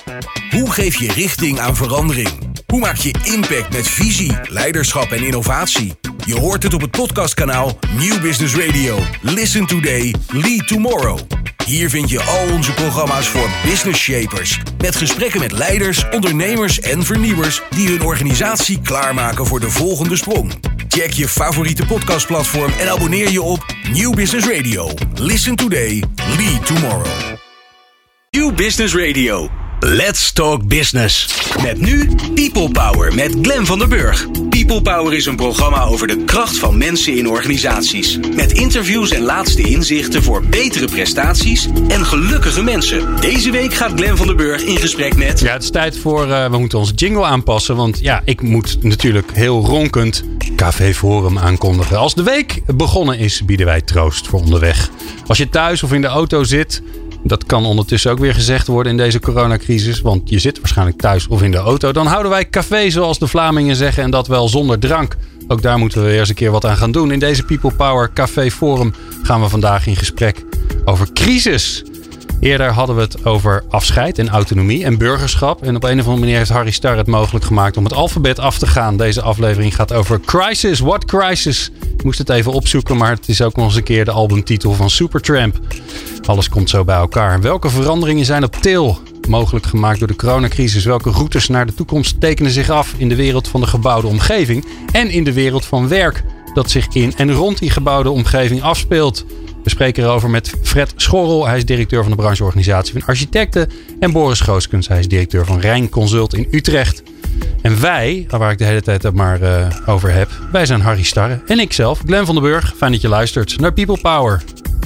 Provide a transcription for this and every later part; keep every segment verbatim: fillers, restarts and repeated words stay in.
Hoe geef je richting aan verandering? Hoe maak je impact met visie, leiderschap en innovatie? Je hoort het op het podcastkanaal Nieuw Business Radio. Listen today, lead tomorrow. Hier vind je al onze programma's voor business shapers. Met gesprekken met leiders, ondernemers en vernieuwers die hun organisatie klaarmaken voor de volgende sprong. Check je favoriete podcastplatform en abonneer je op Nieuw Business Radio. Listen today, lead tomorrow. Nieuw Business Radio. Let's talk business. Met nu People Power met Glenn van der Burg. People Power is een programma over de kracht van mensen in organisaties. Met interviews en laatste inzichten voor betere prestaties en gelukkige mensen. Deze week gaat Glenn van der Burg in gesprek met... Ja, het is tijd voor... Uh, we moeten onze jingle aanpassen. Want ja, ik moet natuurlijk heel ronkend Café Forum aankondigen. Als de week begonnen is, bieden wij troost voor onderweg. Als je thuis of in de auto zit... Dat kan ondertussen ook weer gezegd worden in deze coronacrisis. Want je zit waarschijnlijk thuis of in de auto. Dan houden wij café zoals de Vlamingen zeggen. En dat wel zonder drank. Ook daar moeten we weer eens een keer wat aan gaan doen. In deze People Power Café Forum gaan we vandaag in gesprek over crisis. Eerder hadden we het over afscheid en autonomie en burgerschap. En op een of andere manier heeft Harry Starre het mogelijk gemaakt om het alfabet af te gaan. Deze aflevering gaat over Crisis. What Crisis? Ik moest het even opzoeken, maar het is ook nog eens een keer de albumtitel van Supertramp. Alles komt zo bij elkaar. Welke veranderingen zijn op til mogelijk gemaakt door de coronacrisis? Welke routes naar de toekomst tekenen zich af in de wereld van de gebouwde omgeving en in de wereld van werk dat zich in en rond die gebouwde omgeving afspeelt? We spreken erover met Fred Schorrel. Hij is directeur van de brancheorganisatie van architecten. En Boris Gooskens. Hij is directeur van Rijn Consult in Utrecht. En wij, waar ik de hele tijd het maar uh, over heb. Wij zijn Harry Starre. En ikzelf, Glenn van der Burg. Fijn dat je luistert naar People Power.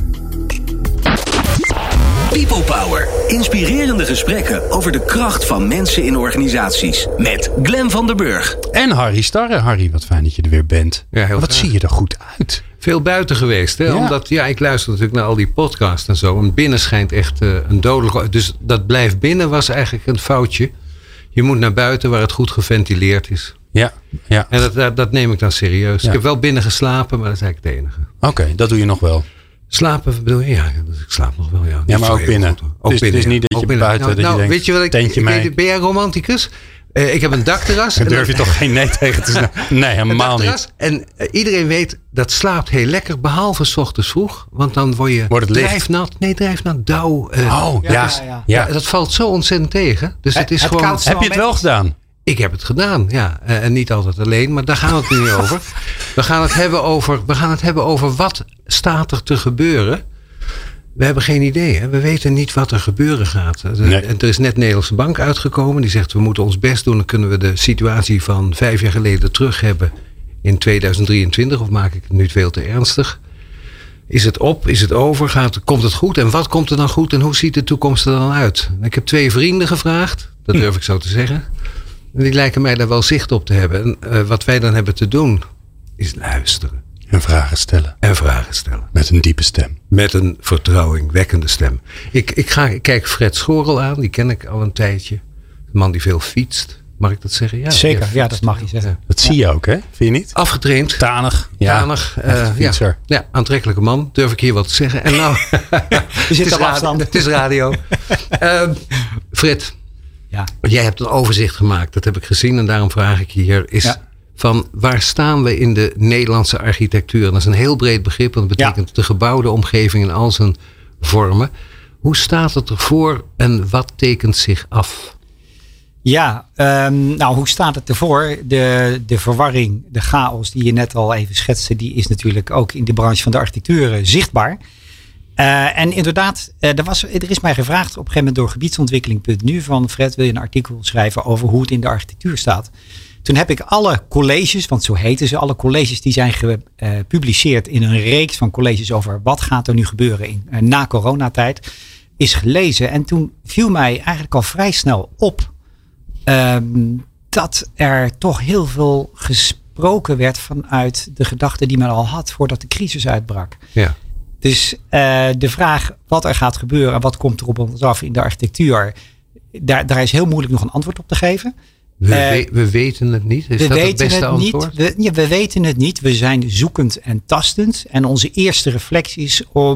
People Power. Inspirerende gesprekken over de kracht van mensen in organisaties. Met Glenn van der Burg. En Harry Starre. Harry, wat fijn dat je er weer bent. Ja, heel wat graag. Zie je er goed uit. Veel buiten geweest. Hè? Ja. Omdat ja, ik luister natuurlijk naar al die podcasts en zo. En binnen schijnt echt uh, een dodelijke... Dus dat blijft binnen was eigenlijk een foutje. Je moet naar buiten waar het goed geventileerd is. Ja, ja. En dat, dat, dat neem ik dan serieus. Ja. Ik heb wel binnen geslapen, maar dat is eigenlijk het enige. Oké, okay, dat doe je nog wel. Slapen bedoel je? Ja, ik slaap nog wel. Ja, ja maar ook binnen. Goed, ook het, is, binnen. Het is niet dat je buiten nou, dat nou, je denkt, weet je wat ik, tentje ik mee. weet, ben jij romanticus? Uh, ik heb een dakterras. Daar durf je toch geen nee tegen te zeggen? Nee, helemaal niet. En uh, iedereen weet, dat slaapt heel lekker. Behalve 's ochtends vroeg. Want dan word je Wordt het drijfnat. Nee, drijfnat, dauw. Uh, oh, ja. Ja, Ja, dus, ja, ja. ja, dat valt zo ontzettend tegen. Dus het, het is het gewoon... koudste Heb je het wel gedaan? Ik heb het gedaan, ja. Uh, en niet altijd alleen, maar daar gaan we het nu niet over. We gaan het hebben over. We gaan het hebben over wat staat er te gebeuren. We hebben geen idee. Hè? We weten niet wat er gebeuren gaat. Nee. Er is net Nederlandse Bank uitgekomen. Die zegt we moeten ons best doen. Dan kunnen we de situatie van vijf jaar geleden terug hebben in tweeduizend drieëntwintig. Of maak ik het nu veel te ernstig? Is het op? Is het over? Gaat, komt het goed? En wat komt er dan goed? En hoe ziet de toekomst er dan uit? Ik heb twee vrienden gevraagd. Dat durf ik zo te zeggen. En die lijken mij daar wel zicht op te hebben. En uh, wat wij dan hebben te doen is luisteren. En vragen stellen. En vragen stellen. Met een diepe stem. Met een vertrouwingwekkende stem. Ik, ik, ga, ik kijk Fred Schorrel aan. Die ken ik al een tijdje. Een man die veel fietst. Mag ik dat zeggen? Ja, Zeker, ja, dat mag je zeggen. Dat zie je ook, hè? Vind je niet? Afgetraind. Tanig. Ja. Tanig. Echt Uh, fietser. ja, ja, aantrekkelijke man. Durf ik hier wat te zeggen. En nou, Je zit op ra- afstand. het is radio. uh, Fred, Ja. jij hebt een overzicht gemaakt. Dat heb ik gezien. En daarom vraag ik je hier. Is Ja. van waar staan we in de Nederlandse architectuur? En dat is een heel breed begrip. Want dat betekent ja. de gebouwde omgeving in al zijn vormen. Hoe staat het ervoor en wat tekent zich af? Ja, um, nou hoe staat het ervoor? De, de verwarring, de chaos die je net al even schetste, die is natuurlijk ook in de branche van de architectuur uh, zichtbaar. Uh, en inderdaad, uh, er, was, er is mij gevraagd op een gegeven moment door gebiedsontwikkeling punt nu van Fred, wil je een artikel schrijven over hoe het in de architectuur staat? Toen heb ik alle colleges, want zo heten ze, alle colleges die zijn gepubliceerd in een reeks van colleges over wat gaat er nu gebeuren in, uh, na coronatijd, is gelezen. En toen viel mij eigenlijk al vrij snel op um, dat er toch heel veel gesproken werd vanuit de gedachten die men al had voordat de crisis uitbrak. Ja. Dus uh, de vraag wat er gaat gebeuren en wat komt er op ons af in de architectuur, daar, daar is heel moeilijk nog een antwoord op te geven. We, uh, we, we weten het niet. Is we dat weten het beste het antwoord? Niet. We, ja, we weten het niet. We zijn zoekend en tastend. En onze eerste reflectie is om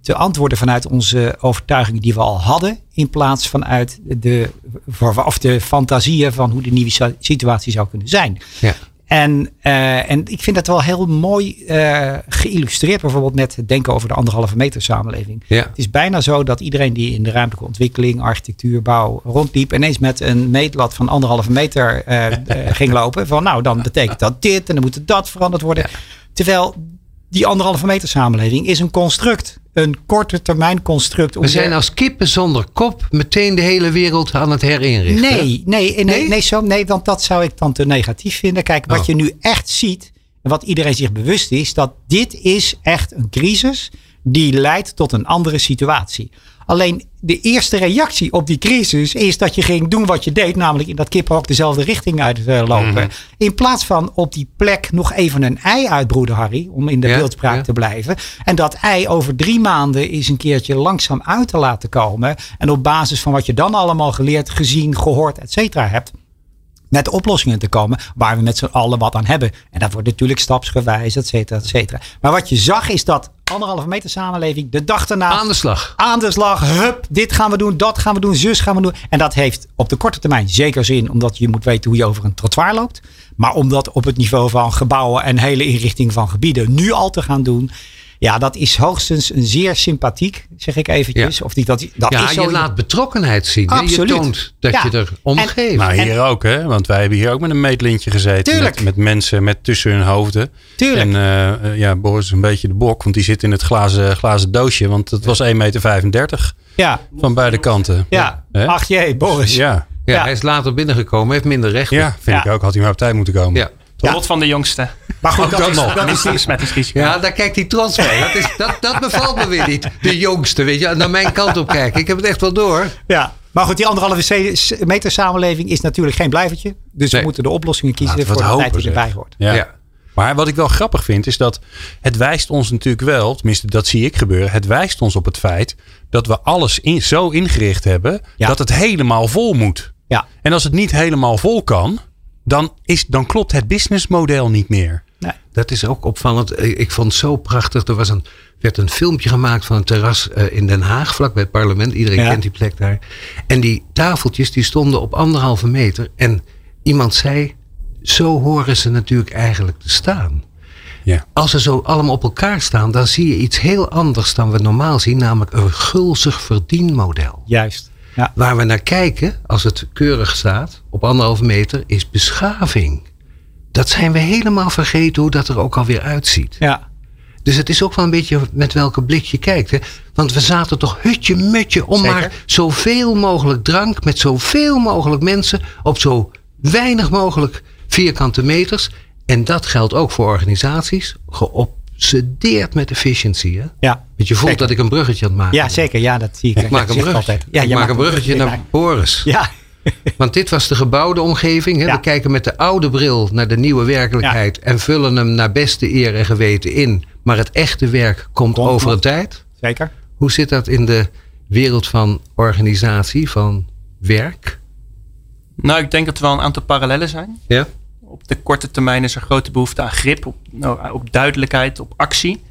te antwoorden vanuit onze overtuigingen die we al hadden. In plaats vanuit de, of de fantasieën van hoe de nieuwe situatie zou kunnen zijn. Ja. En, uh, en ik vind dat wel heel mooi uh, geïllustreerd. Bijvoorbeeld met het denken over de anderhalve meter samenleving. Ja. Het is bijna zo dat iedereen die in de ruimtelijke ontwikkeling, architectuur, bouw rondliep. Ineens met een meetlat van anderhalve meter uh, uh, ging lopen. Van nou, dan betekent dat dit en dan moet dat veranderd worden. Ja. Terwijl die anderhalve meter samenleving is een construct. Een korte termijn construct. We zijn als kippen zonder kop meteen de hele wereld aan het herinrichten. Nee, nee, nee, nee, nee, zo, nee, want dat zou ik dan te negatief vinden. Kijk, wat oh. je nu echt ziet en wat iedereen zich bewust is, dat dit is echt een crisis die leidt tot een andere situatie. Alleen de eerste reactie op die crisis is dat je ging doen wat je deed. Namelijk in dat kippenhok dezelfde richting uitlopen. Mm-hmm. In plaats van op die plek nog even een ei uitbroeden, Harry. Om in de ja, beeldspraak ja. te blijven. En dat ei over drie maanden eens een keertje langzaam uit te laten komen. En op basis van wat je dan allemaal geleerd, gezien, gehoord, et cetera hebt. Met oplossingen te komen waar we met z'n allen wat aan hebben. En dat wordt natuurlijk stapsgewijs, et cetera, et cetera. Maar wat je zag is dat anderhalve meter samenleving de dag daarna. Aan de slag. Aan de slag. Hup, dit gaan we doen, dat gaan we doen, zus gaan we doen. En dat heeft op de korte termijn zeker zin. Omdat je moet weten hoe je over een trottoir loopt. Maar om dat op het niveau van gebouwen en hele inrichting van gebieden nu al te gaan doen. Ja, dat is hoogstens een zeer sympathiek, zeg ik eventjes. Ja, of die, dat, dat ja is zo je laat betrokkenheid zien. Absoluut. Je toont dat ja. je er om en, geeft. Maar hier en, ook, hè? Want wij hebben hier ook met een meetlintje gezeten. Met, met mensen met tussen hun hoofden. Tuurlijk. En uh, ja, Boris is een beetje de bok. Want die zit in het glazen, glazen doosje. Want het was één meter vijfendertig. Ja. Van beide kanten. Ja. Hè? Ach jee, Boris. Ja. Ja, ja. Hij is later binnengekomen. Heeft minder rechten. Ja, vind ja. ik ook. Had hij maar op tijd moeten komen. Ja. De lot van de jongste. Maar goed, ook dat, dat is, nog. dat is die besmettingsrisico. Ja, daar kijkt hij trots mee. Dat, is, dat, dat bevalt me weer niet. De jongste, weet je. Naar mijn kant op kijken. Ik heb het echt wel door. Ja, maar goed, die anderhalve meter samenleving is natuurlijk geen blijvertje. Dus nee. we moeten de oplossingen kiezen nou, voor de tijd die erbij hoort. Ja. ja. Maar wat ik wel grappig vind is dat het wijst ons natuurlijk wel, tenminste dat zie ik gebeuren. Het wijst ons op het feit dat we alles in, zo ingericht hebben ja. dat het helemaal vol moet. Ja. En als het niet helemaal vol kan, dan, is, dan klopt het businessmodel niet meer. Nee. Dat is ook opvallend. Ik vond het zo prachtig. Er was een, werd een filmpje gemaakt van een terras in Den Haag, vlak bij het parlement. Iedereen ja. kent die plek daar. En die tafeltjes die stonden op anderhalve meter. En iemand zei, zo horen ze natuurlijk eigenlijk te staan. Ja. Als ze zo allemaal op elkaar staan, dan zie je iets heel anders dan we normaal zien. Namelijk een gulzig verdienmodel. Juist. Ja. Waar we naar kijken, als het keurig staat, op anderhalve meter, is beschaving. Dat zijn we helemaal vergeten hoe dat er ook alweer uitziet. Ja. Dus het is ook wel een beetje met welke blik je kijkt. Hè? Want we zaten toch hutje mutje om Zeker. maar zoveel mogelijk drank met zoveel mogelijk mensen op zo weinig mogelijk vierkante meters. En dat geldt ook voor organisaties. Geobsedeerd met efficiëntie. Hè? Ja. Want je voelt zeker. dat ik een bruggetje aan het maken Ja, zeker. Ja, dat zie ik. Ik maak een bruggetje, altijd. Ja, ik maak een bruggetje naar Boris. Ja. Want dit was de gebouwde omgeving. Hè? Ja. We kijken met de oude bril naar de nieuwe werkelijkheid. Ja. En vullen hem naar beste eer en geweten in. Maar het echte werk komt, komt over een tijd. Zeker. Hoe zit dat in de wereld van organisatie, van werk? Nou, ik denk dat er wel een aantal parallellen zijn. Ja. Op de korte termijn is er grote behoefte aan grip, op, nou, op duidelijkheid, op actie.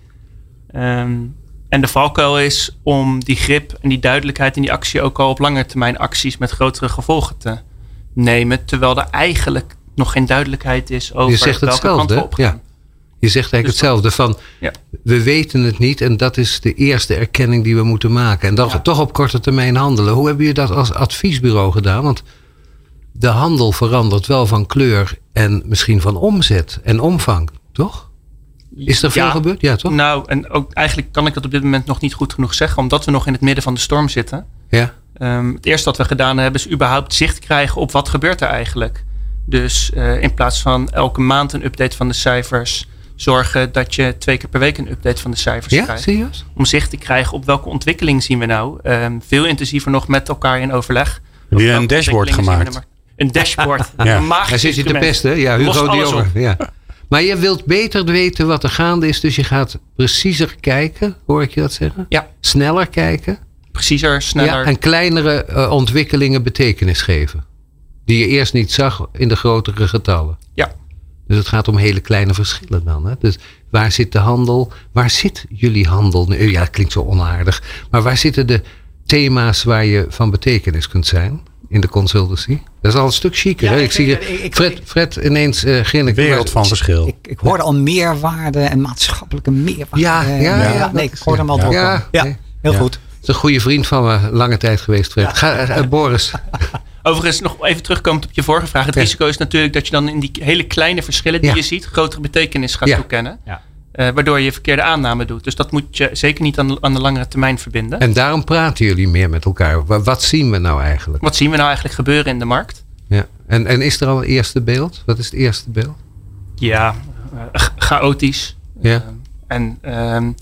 Um, en de valkuil is om die grip en die duidelijkheid en die actie ook al op lange termijn acties met grotere gevolgen te nemen. Terwijl er eigenlijk nog geen duidelijkheid is over je zegt welke hetzelfde, kant we op gaan. Ja. Je zegt eigenlijk dus hetzelfde van ja. we weten het niet en dat is de eerste erkenning die we moeten maken. En dan ja. toch op korte termijn handelen. Hoe hebben jullie dat als adviesbureau gedaan? Want de handel verandert wel van kleur en misschien van omzet en omvang, toch? Is er veel ja, gebeurd? Ja, toch? Nou, en ook eigenlijk kan ik dat op dit moment nog niet goed genoeg zeggen, omdat we nog in het midden van de storm zitten. Ja. Um, het eerste wat we gedaan hebben is überhaupt zicht krijgen op wat gebeurt er eigenlijk. Dus uh, in plaats van elke maand een update van de cijfers, zorgen dat je twee keer per week een update van de cijfers ja, krijgt. Serieus? Om zicht te krijgen op welke ontwikkeling zien we nou. Um, veel intensiever nog met elkaar in overleg. Heb je een dashboard gemaakt? Een dashboard. ja. Een magisch Daar zit je te instrument. pesten. Ja, Hugo de Jonge. Ja. Maar je wilt beter weten wat er gaande is. Dus je gaat preciezer kijken. Hoor ik je dat zeggen? Ja. Sneller kijken. Preciezer, sneller. Ja, en kleinere uh, ontwikkelingen betekenis geven. Die je eerst niet zag in de grotere getallen. Ja. Dus het gaat om hele kleine verschillen dan. Hè? Dus waar zit de handel? Waar zit jullie handel? Nu, ja, dat klinkt zo onaardig. Maar waar zitten de thema's waar je van betekenis kunt zijn in de consultancy? Dat is al een stuk chiquer. Ja, hè? ik, Ik, zie ik, je, ik, Fred, Fred ineens uh, grinnik. Wereld van verschil. Ik, ik hoorde al meerwaarde en maatschappelijke meerwaarde. Ja, ja, ja, ja nee, ik hoorde hem al ja, doorkomen. ja, Ja, nee. heel Ja. goed. Dat is een goede vriend van me, lange tijd geweest, Fred. Ga, uh, Boris. Overigens, nog even terugkomend op je vorige vraag. Het Ja. risico is natuurlijk dat je dan in die hele kleine verschillen die Ja. je ziet, grotere betekenis gaat Ja. toekennen. Ja. Uh, waardoor je verkeerde aanname doet. Dus dat moet je zeker niet aan, aan de langere termijn verbinden. En daarom praten jullie meer met elkaar. Wat, wat zien we nou eigenlijk? Wat zien we nou eigenlijk gebeuren in de markt? Ja. En, en is er al een eerste beeld? Wat is het eerste beeld? Ja, uh, ch- chaotisch. Ja. Uh, en um,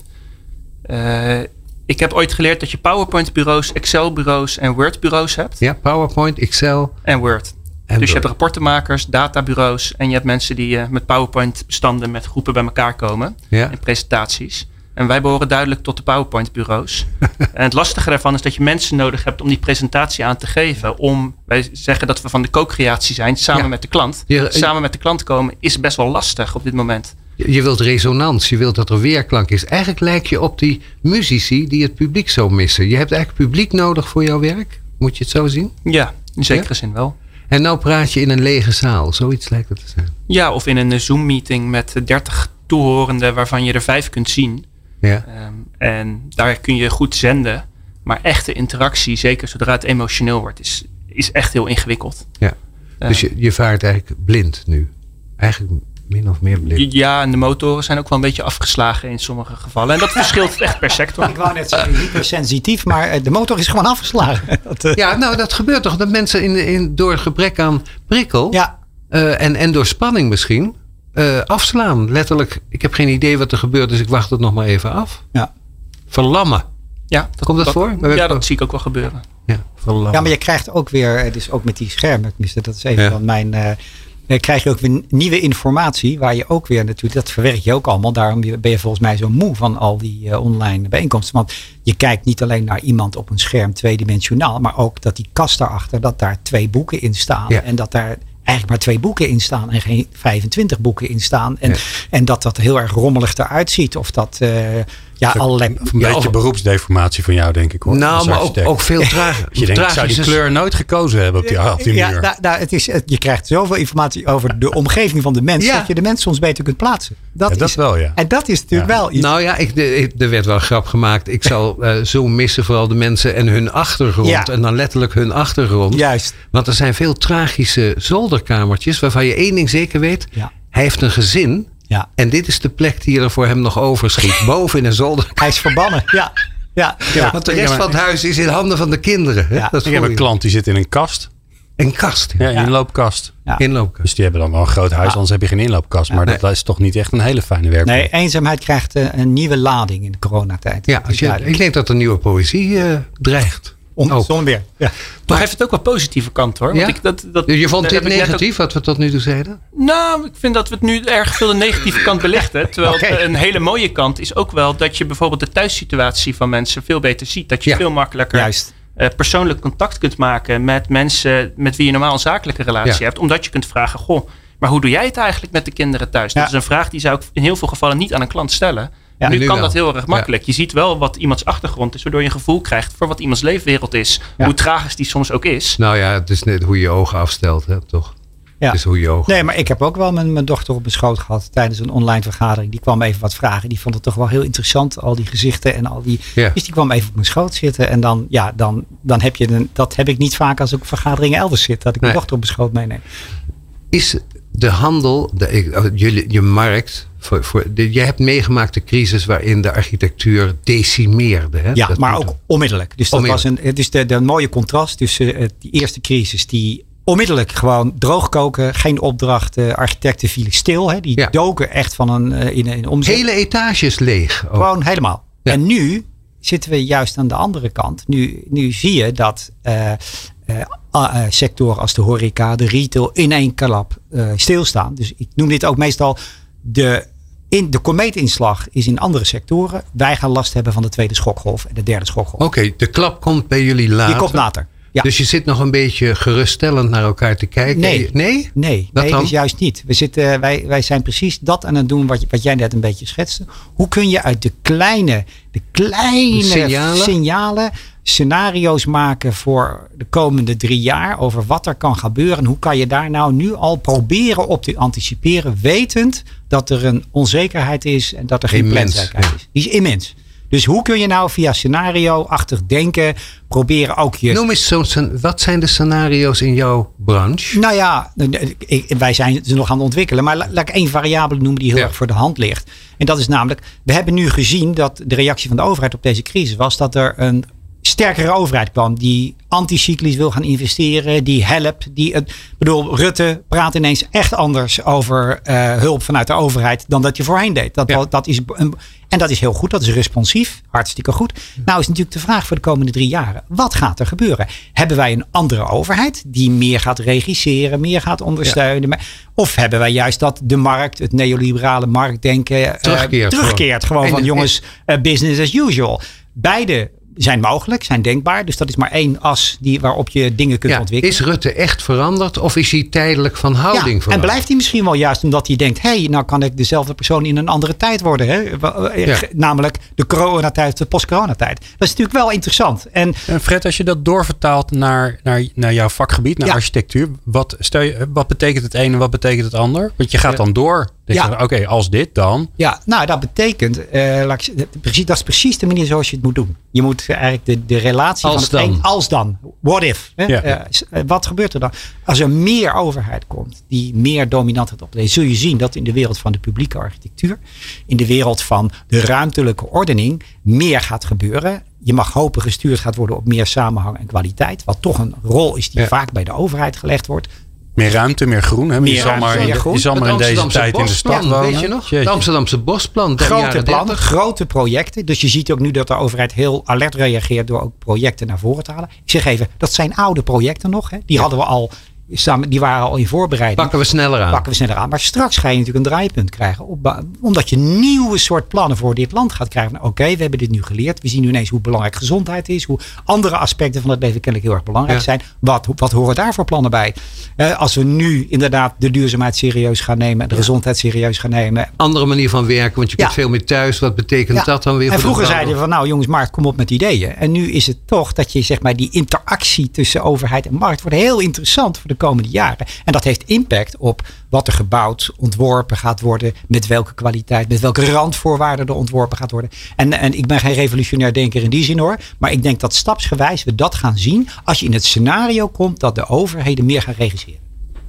uh, ik heb ooit geleerd dat je PowerPoint-bureaus, Excel-bureaus en Word-bureaus hebt. Ja, PowerPoint, Excel. En Word. En dus je Word. hebt rapportenmakers, databureaus en je hebt mensen die uh, met PowerPoint-bestanden met groepen bij elkaar komen Ja. in presentaties. En wij behoren duidelijk tot de PowerPoint-bureaus. En het lastige daarvan is dat je mensen nodig hebt om die presentatie aan te geven. Om, wij zeggen dat we van de co-creatie zijn, samen Ja. met de klant. Je- samen met de klant komen is best wel lastig op dit moment. Je je wilt resonans, je wilt dat er weerklank is. Eigenlijk lijk je op die muzici die het publiek zo missen. Je hebt eigenlijk publiek nodig voor jouw werk. Moet je het zo zien? Ja, in zekere Ja? zin wel. En nou praat je in een lege zaal. Zoiets lijkt het te zijn. Ja, of in een Zoom-meeting met dertig toehorenden waarvan je er vijf kunt zien. Ja. Um, en daar kun je goed zenden. Maar echte interactie, zeker zodra het emotioneel wordt, is, is echt heel ingewikkeld. ja. Dus Um, je, je vaart eigenlijk blind nu. Eigenlijk min of meer blind. Ja, en de motoren zijn ook wel een beetje afgeslagen in sommige gevallen. En dat verschilt echt per sector. Ik wou net zeggen, hypersensitief, maar eh, de motor is gewoon afgeslagen. Dat, eh, Ja, nou dat gebeurt toch. Dat mensen in, in, door gebrek aan prikkel ja, uh, en, en door spanning misschien uh, afslaan. Letterlijk, ik heb geen idee wat er gebeurt, dus ik wacht het nog maar even af. ja. Verlammen. Ja, Komt dat voor? Ja, dat zie ik ook wel gebeuren. Ja, verlammen. ja, maar je krijgt ook weer, dus ook met die schermen, tenminste, dat is even Ja. van mijn... Uh, Dan krijg je ook weer nieuwe informatie, waar je ook weer natuurlijk, dat verwerk je ook allemaal. Daarom ben je volgens mij zo moe van al die uh, online bijeenkomsten. Want je kijkt niet alleen naar iemand op een scherm tweedimensionaal, maar ook dat die kast daarachter, dat daar twee boeken in staan. Ja. En dat daar eigenlijk maar twee boeken in staan en geen vijfentwintig boeken in staan. En, Ja. en dat dat heel erg rommelig eruit ziet. Of dat uh, ja, allerlei... Of een Ja, beetje of- beroepsdeformatie van jou, denk ik hoor. nou, als maar ook, architect. ook veel trager. Je denkt, ik zou die kleur nooit gekozen hebben op die, op die Ja, muur. nou, nou, het is, je krijgt zoveel informatie over de omgeving van de mens, Ja. dat je de mens soms beter kunt plaatsen. Dat Ja, dat is, wel, ja. En dat is natuurlijk Ja. wel iets. Nou ja, ik, de, ik- er werd wel een grap gemaakt. Ik zal uh, zo missen vooral de mensen en hun achtergrond. Ja. En dan letterlijk hun achtergrond. Juist. Want er zijn veel tragische zolderkamertjes waarvan je één ding zeker weet. Ja. Hij heeft een gezin. Ja. En dit is de plek die er voor hem nog overschiet. Boven in een zolder. Hij is verbannen. Ja. Ja. Ja. Want de rest van het huis is in handen van de kinderen. Hè? Ja. Dat Ik heb voel een je. klant die zit in een kast. Een kast. Ja, een Ja. inloopkast. Ja. Inloopkast. Dus die hebben dan wel een groot huis, Ja. anders heb je geen inloopkast. Maar nee. dat is toch niet echt een hele fijne werkplek. Nee, eenzaamheid krijgt uh, een nieuwe lading in de coronatijd. Ja, Dat is als je, duidelijk. ik denk dat er nieuwe poëzie uh, dreigt. Om, ook. zonder meer. Ja. Maar heeft het ook wel positieve kant hoor. Want Ja? ik, dat, dat, Je vond daar dit heb ik net ook- negatief, wat we tot nu toe zeiden? Nou, ik vind dat we het nu erg veel de negatieve kant belichten. Terwijl Oké. het een hele mooie kant is ook wel dat je bijvoorbeeld de thuissituatie van mensen veel beter ziet. Dat je Ja. veel makkelijker Juist. uh, persoonlijk contact kunt maken met mensen met wie je normaal een zakelijke relatie Ja. hebt. Omdat je kunt vragen, goh, maar hoe doe jij het eigenlijk met de kinderen thuis? Ja. Dat is een vraag die zou ik in heel veel gevallen niet aan een klant stellen. Ja, nu, nu kan wel. dat heel erg makkelijk. Je ziet wel wat iemands achtergrond is, waardoor je een gevoel krijgt voor wat iemands leefwereld is. Ja. Hoe tragisch die soms ook is. Nou ja, het is net hoe je je ogen afstelt, hè, toch? Ja. Het is hoe je je ogen... Nee, maar ik heb ook wel mijn, mijn dochter op mijn schoot gehad tijdens een online vergadering. Die kwam even wat vragen. Die vond het toch wel heel interessant, al die gezichten en al die. Ja. Dus die kwam even op mijn schoot zitten. En dan, ja, dan, dan heb je een. Dat heb ik niet vaak als ik op vergaderingen elders zit. Dat ik mijn Nee. dochter op mijn schoot meeneem. Is de handel, de, ik- oh, jullie, je markt... Voor, voor de, je hebt meegemaakt de crisis waarin de architectuur decimeerde. Hè? Ja, Dat maar moet- ook onmiddellijk. Dus dat Onmiddellijk. was een. Het is de, de mooie contrast tussen uh, die eerste crisis die. Onmiddellijk gewoon droogkoken, geen opdrachten. Architecten vielen stil. Hè. Die Ja. doken echt van een, uh, in, in omzet. Hele etages leeg. ook. Gewoon helemaal. Ja. En nu zitten we juist aan de andere kant. Nu, nu zie je dat uh, uh, uh, sectoren als de horeca, de retail in één klap uh, stilstaan. Dus ik noem dit ook meestal de, in, de komeetinslag is in andere sectoren. Wij gaan last hebben van de tweede schokgolf en de derde schokgolf. Oké, de klap komt bij jullie later. Die komt later. Ja. Dus je zit nog een beetje geruststellend naar elkaar te kijken. Nee, nee, nee, dat nee dan? dus juist niet. We zitten, wij, wij zijn precies dat aan het doen wat, wat jij net een beetje schetste. Hoe kun je uit de kleine, de kleine signalen? signalen scenario's maken voor de komende drie jaar over wat er kan gebeuren. En hoe kan je daar nou nu al proberen op te anticiperen, wetend dat er een onzekerheid is en dat er geen Immens, planzekerheid ja. is. Die is immens. Dus hoe kun je nou via scenario-achtig denken proberen ook je... Noem eens zo'n, scen- wat zijn de scenario's in jouw branche? Nou ja, ik, wij zijn ze nog aan het ontwikkelen. Maar la- laat ik één variabele noemen die heel Ja. erg voor de hand ligt. En dat is namelijk, we hebben nu gezien dat de reactie van de overheid op deze crisis was dat er een sterkere overheid kwam die anticyclisch wil gaan investeren, die helpt. Die, ik bedoel, Rutte praat ineens echt anders over uh, hulp vanuit de overheid dan dat je voorheen deed. Dat, Ja. dat is een, en dat is heel goed, dat is responsief, hartstikke goed. Nou is natuurlijk de vraag voor de komende drie jaren, wat gaat er gebeuren? Hebben wij een andere overheid die meer gaat regisseren, meer gaat ondersteunen? Ja. Of hebben wij juist dat de markt, het neoliberale marktdenken terugkeert, uh, terugkeert gewoon, gewoon van en, jongens, uh, business as usual. Beide zijn mogelijk, zijn denkbaar. Dus dat is maar één as die, waarop je dingen kunt ja, ontwikkelen. Is Rutte echt veranderd of is hij tijdelijk van houding ja, veranderd? En blijft hij misschien wel juist omdat hij denkt, hé, hey, nou kan ik dezelfde persoon in een andere tijd worden. Hè? Ja. Namelijk de coronatijd, de post-coronatijd. Dat is natuurlijk wel interessant. En, en Fred, als je dat doorvertaalt naar, naar, naar jouw vakgebied, naar ja. architectuur. Wat, stel je, wat betekent het een en wat betekent het ander? Want je gaat ja. dan door. Ja. Oké, okay, als dit dan. Ja, nou dat betekent, uh, laat ik, precies, dat is precies de manier zoals je het moet doen. Je moet eigenlijk de, de relatie als van het dan. een, als dan. What if? Hè? Ja. Uh, wat gebeurt er dan? Als er meer overheid komt die meer dominant gaat optreden, zul je zien dat in de wereld van de publieke architectuur, in de wereld van de ruimtelijke ordening, meer gaat gebeuren. Je mag hopen gestuurd gaat worden op meer samenhang en kwaliteit. Wat toch een rol is die ja. vaak bij de overheid gelegd wordt. Meer ruimte, meer groen. Hè? Meer je zal maar, ruimte, meer groen. Je zal maar in deze tijd in de stad wonen. Weet je nog? Het Amsterdamse Bosplan. Grote plannen, grote projecten. Dus je ziet ook nu dat de overheid heel alert reageert door ook projecten naar voren te halen. Ik zeg even, dat zijn oude projecten nog. Hè? Die ja. hadden we al, die waren al in voorbereiding. Pakken we sneller aan. Pakken we sneller aan. Maar straks ga je natuurlijk een draaipunt krijgen. Op, omdat je nieuwe soort plannen voor dit land gaat krijgen. Oké, okay, we hebben dit nu geleerd. We zien nu ineens hoe belangrijk gezondheid is. Hoe andere aspecten van het leven kennelijk heel erg belangrijk ja. zijn. Wat, wat horen daar voor plannen bij? Uh, als we nu inderdaad de duurzaamheid serieus gaan nemen. De ja. gezondheid serieus gaan nemen. Andere manier van werken. Want je kunt ja. veel meer thuis. Wat betekent ja. dat dan weer? En voor vroeger zeiden we van nou jongens, markt, kom op met ideeën. En nu is het toch dat je zeg maar die interactie tussen overheid en markt wordt heel interessant voor de komende jaren. En dat heeft impact op wat er gebouwd, ontworpen gaat worden. Met welke kwaliteit, met welke randvoorwaarden er ontworpen gaat worden. En, en ik ben geen revolutionair denker in die zin hoor. Maar ik denk dat stapsgewijs we dat gaan zien. Als je in het scenario komt dat de overheden meer gaan regisseren.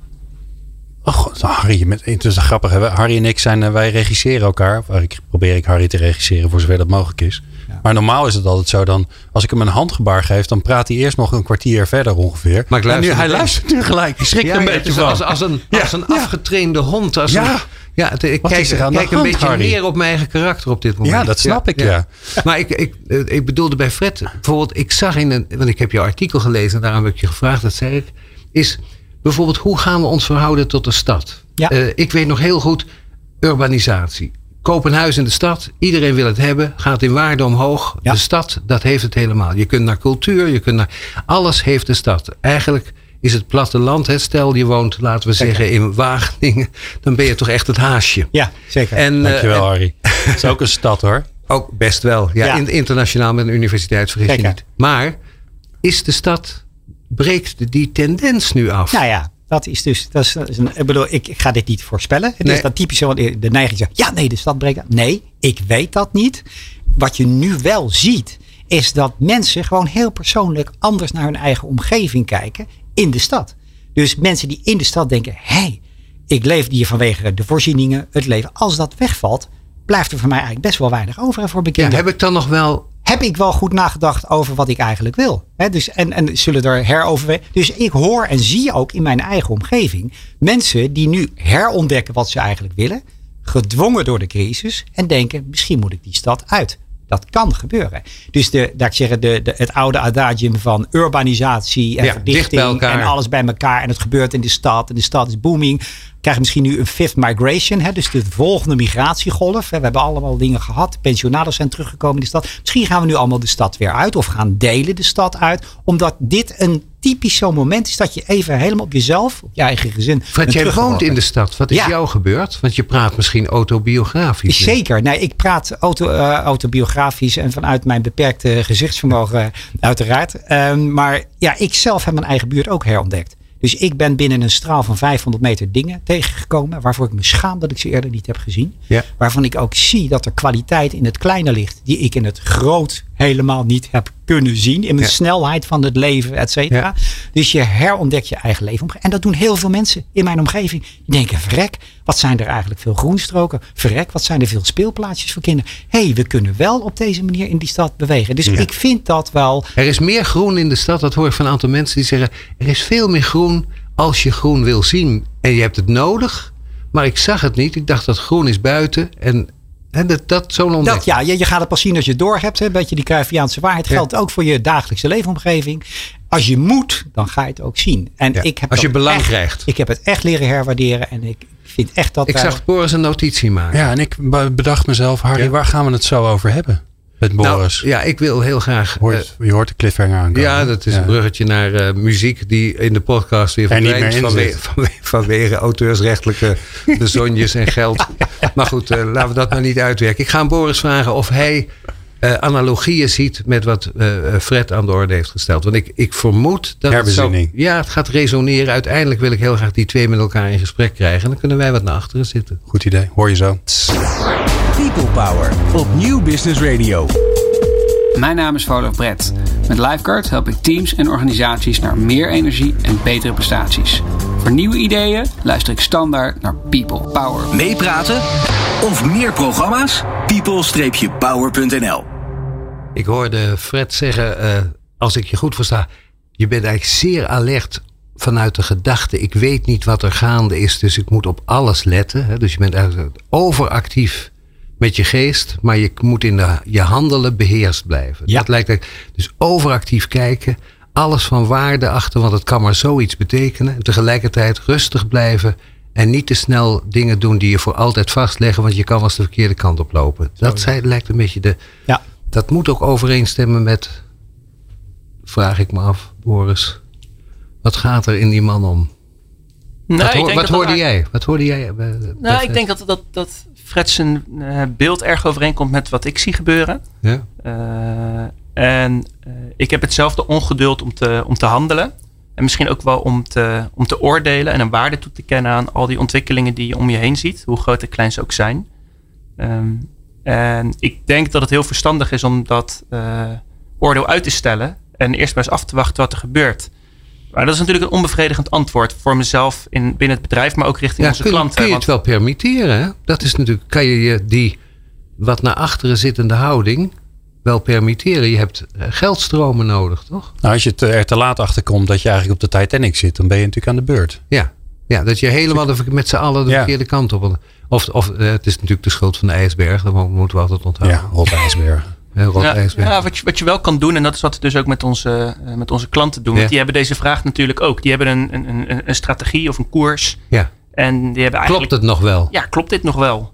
Oh god, Harry, met, het is grappig. Hè? Harry en ik zijn, wij regisseren elkaar. Of ik probeer ik Harry te regisseren voor zover dat mogelijk is. Ja. Maar normaal is het altijd zo dan, als ik hem een handgebaar geef, dan praat hij eerst nog een kwartier verder ongeveer. Maar en nu, hij luistert nu gelijk. Hij schrikt ja, een ja, beetje van. Als, als een, ja. als een ja. afgetrainde hond. Als ja. Een, ja, het, ik Wat kijk, is er aan kijk de een hand, beetje Harry? neer op mijn eigen karakter op dit moment. Ja, dat snap ja, ik, ja. ja. Maar ik, ik, ik bedoelde bij Fred, bijvoorbeeld, ik zag in een, want ik heb jouw artikel gelezen en daarom heb ik je gevraagd, dat zei ik, is bijvoorbeeld hoe gaan we ons verhouden tot de stad? Ja. Uh, ik weet nog heel goed, urbanisatie. Koop een huis in de stad, iedereen wil het hebben, gaat in waarde omhoog. Ja. De stad, dat heeft het helemaal. Je kunt naar cultuur, je kunt naar, alles heeft de stad. Eigenlijk is het platteland, hè, stel je woont, laten we zeker. zeggen, in Wageningen, dan ben je toch echt het haasje. Ja, zeker. En, Dankjewel, uh, Harry. Het is ook een stad, hoor. Ook best wel. Ja, ja. internationaal met een universiteit, vergis je niet. Maar is de stad, breekt die tendens nu af? Nou ja. Dat is dus, dat is, dat is een, ik bedoel, ik, ik ga dit niet voorspellen. Het nee. is dat typische, de neiging zegt, ja nee, de stad breekt. Nee, ik weet dat niet. Wat je nu wel ziet, is dat mensen gewoon heel persoonlijk anders naar hun eigen omgeving kijken in de stad. Dus mensen die in de stad denken, hé, hey, ik leef hier vanwege de voorzieningen, het leven. Als dat wegvalt, blijft er voor mij eigenlijk best wel weinig over voor bekenden. Ja, heb ik dan nog wel... Heb ik wel goed nagedacht over wat ik eigenlijk wil. He, dus, en, en zullen er heroverwegen. Dus ik hoor en zie ook in mijn eigen omgeving mensen die nu herontdekken wat ze eigenlijk willen. Gedwongen door de crisis. En denken, misschien moet ik die stad uit. Dat kan gebeuren. Dus de, dat ik zeggen, de, de, het oude adagium van urbanisatie en ja, verdichting en alles bij elkaar. En het gebeurt in de stad. En de stad is booming. Krijgen misschien nu een fifth migration. Hè, dus de volgende migratiegolf. Hè, we hebben allemaal dingen gehad. Pensionados zijn teruggekomen in de stad. Misschien gaan we nu allemaal de stad weer uit. Of gaan delen de stad uit. Omdat dit een typisch zo'n moment is dat je even helemaal op jezelf, op je eigen gezin. Fred, jij woont in de stad. Wat is ja. jou gebeurd? Want je praat misschien autobiografisch. Zeker. Nee, ik praat auto, uh, autobiografisch en vanuit mijn beperkte gezichtsvermogen uiteraard. Um, maar ja, ik zelf heb mijn eigen buurt ook herontdekt. Dus ik ben binnen een straal van vijfhonderd meter dingen tegengekomen. Waarvoor ik me schaam dat ik ze eerder niet heb gezien. Ja. Waarvan ik ook zie dat er kwaliteit in het kleine ligt. Die ik in het groot helemaal niet heb kunnen zien. In mijn ja. snelheid van het leven, et cetera. Ja. Dus je herontdekt je eigen leven. En dat doen heel veel mensen in mijn omgeving. Die denken, verrek, wat zijn er eigenlijk veel groenstroken. Verrek, wat zijn er veel speelplaatsjes voor kinderen. Hé, hey, we kunnen wel op deze manier in die stad bewegen. Dus ja. ik vind dat wel... Er is meer groen in de stad. Dat hoor ik van een aantal mensen die zeggen... er is veel meer groen als je groen wil zien. En je hebt het nodig. Maar ik zag het niet. Ik dacht dat groen is buiten. En... En dat, dat zo'n ontdekking. Dat, ja, je, je gaat het pas zien als je het door hebt. Een beetje die Cruyffiaanse waarheid. Ja. Geldt ook voor je dagelijkse leefomgeving. Als je moet, dan ga je het ook zien. En ja, ik heb als je belang echt, krijgt. Ik heb het echt leren herwaarderen. En ik vind echt dat... Ik wij... zag Boris een notitie maken. Ja, en ik bedacht mezelf, Harry, ja. waar gaan we het zo over hebben? Met Boris. Nou, ja, ik wil heel graag... Hoort, je hoort de cliffhanger aankomen. Ja, dat is ja. een bruggetje naar uh, muziek die in de podcast weer verdwijnt. Vanwege, vanwege, vanwege auteursrechtelijke bezonjes en geld. Maar goed, uh, laten we dat maar niet uitwerken. Ik ga aan Boris vragen of hij uh, analogieën ziet met wat uh, Fred aan de orde heeft gesteld. Want ik, ik vermoed dat het zo, ja, het gaat resoneren. Uiteindelijk wil ik heel graag die twee met elkaar in gesprek krijgen. En dan kunnen wij wat naar achteren zitten. Goed idee, hoor je zo. People Power op Nieuw Business Radio. Mijn naam is Volof Brett. Met Lifeguard help ik teams en organisaties naar meer energie en betere prestaties. Voor nieuwe ideeën luister ik standaard naar People Power. Meepraten of meer programma's? people power punt n l. Ik hoorde Fred zeggen, uh, als ik je goed versta, je bent eigenlijk zeer alert vanuit de gedachte, ik weet niet wat er gaande is, dus ik moet op alles letten. Hè? Dus je bent eigenlijk overactief met je geest, maar je moet in de, je handelen beheerst blijven. Ja. Dat lijkt dus overactief kijken, alles van waarde achter, want het kan maar zoiets betekenen. En tegelijkertijd rustig blijven en niet te snel dingen doen die je voor altijd vastleggen, want je kan wel eens de verkeerde kant op lopen. Dat zij, lijkt een beetje de... Ja. Dat moet ook overeenstemmen met, vraag ik me af, Boris, wat gaat er in die man om? Nou, wat, hoor, wat, hoorde dat jij? wat hoorde jij? Wat hoorde jij? Nou, ik denk dat, dat, dat Fred zijn uh, beeld erg overeenkomt met wat ik zie gebeuren. Ja. Uh, en uh, ik heb hetzelfde ongeduld om te, om te handelen. En misschien ook wel om te, om te oordelen en een waarde toe te kennen aan al die ontwikkelingen die je om je heen ziet. Hoe groot en klein ze ook zijn. Um, en ik denk dat het heel verstandig is om dat uh, oordeel uit te stellen. En eerst maar eens af te wachten wat er gebeurt. Maar dat is natuurlijk een onbevredigend antwoord voor mezelf in, binnen het bedrijf, maar ook richting ja, onze kun, klanten. Kun je het wel permitteren? Hè? Dat is natuurlijk, kan je je die wat naar achteren zittende houding wel permitteren? Je hebt geldstromen nodig, toch? Nou, als je er te laat achter komt dat je eigenlijk op de Titanic zit, dan ben je natuurlijk aan de beurt. Ja, ja dat je helemaal de, met z'n allen de ja. verkeerde kant op. Of, of het is natuurlijk de schuld van de ijsberg, dat moeten we altijd onthouden. Ja, rot ijsberg. Ja, ja, wat, je, wat je wel kan doen, en dat is wat we dus ook met onze, uh, met onze klanten doen. Ja. Want die hebben deze vraag natuurlijk ook. Die hebben een, een, een, een strategie of een koers. Ja. En die hebben eigenlijk, klopt het nog wel? Ja, klopt dit nog wel?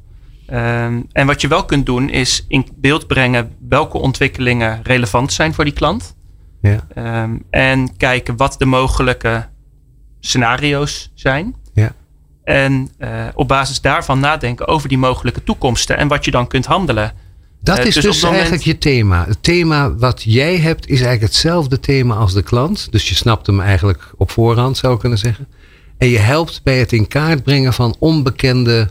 Um, en wat je wel kunt doen is in beeld brengen welke ontwikkelingen relevant zijn voor die klant. Ja. Um, en kijken wat de mogelijke scenario's zijn. Ja. En uh, op basis daarvan nadenken over die mogelijke toekomsten en wat je dan kunt handelen. Dat is uh, dus, dus eigenlijk moment... je thema. Het thema wat jij hebt is eigenlijk hetzelfde thema als de klant. Dus je snapt hem eigenlijk op voorhand, zou ik kunnen zeggen. En je helpt bij het in kaart brengen van onbekende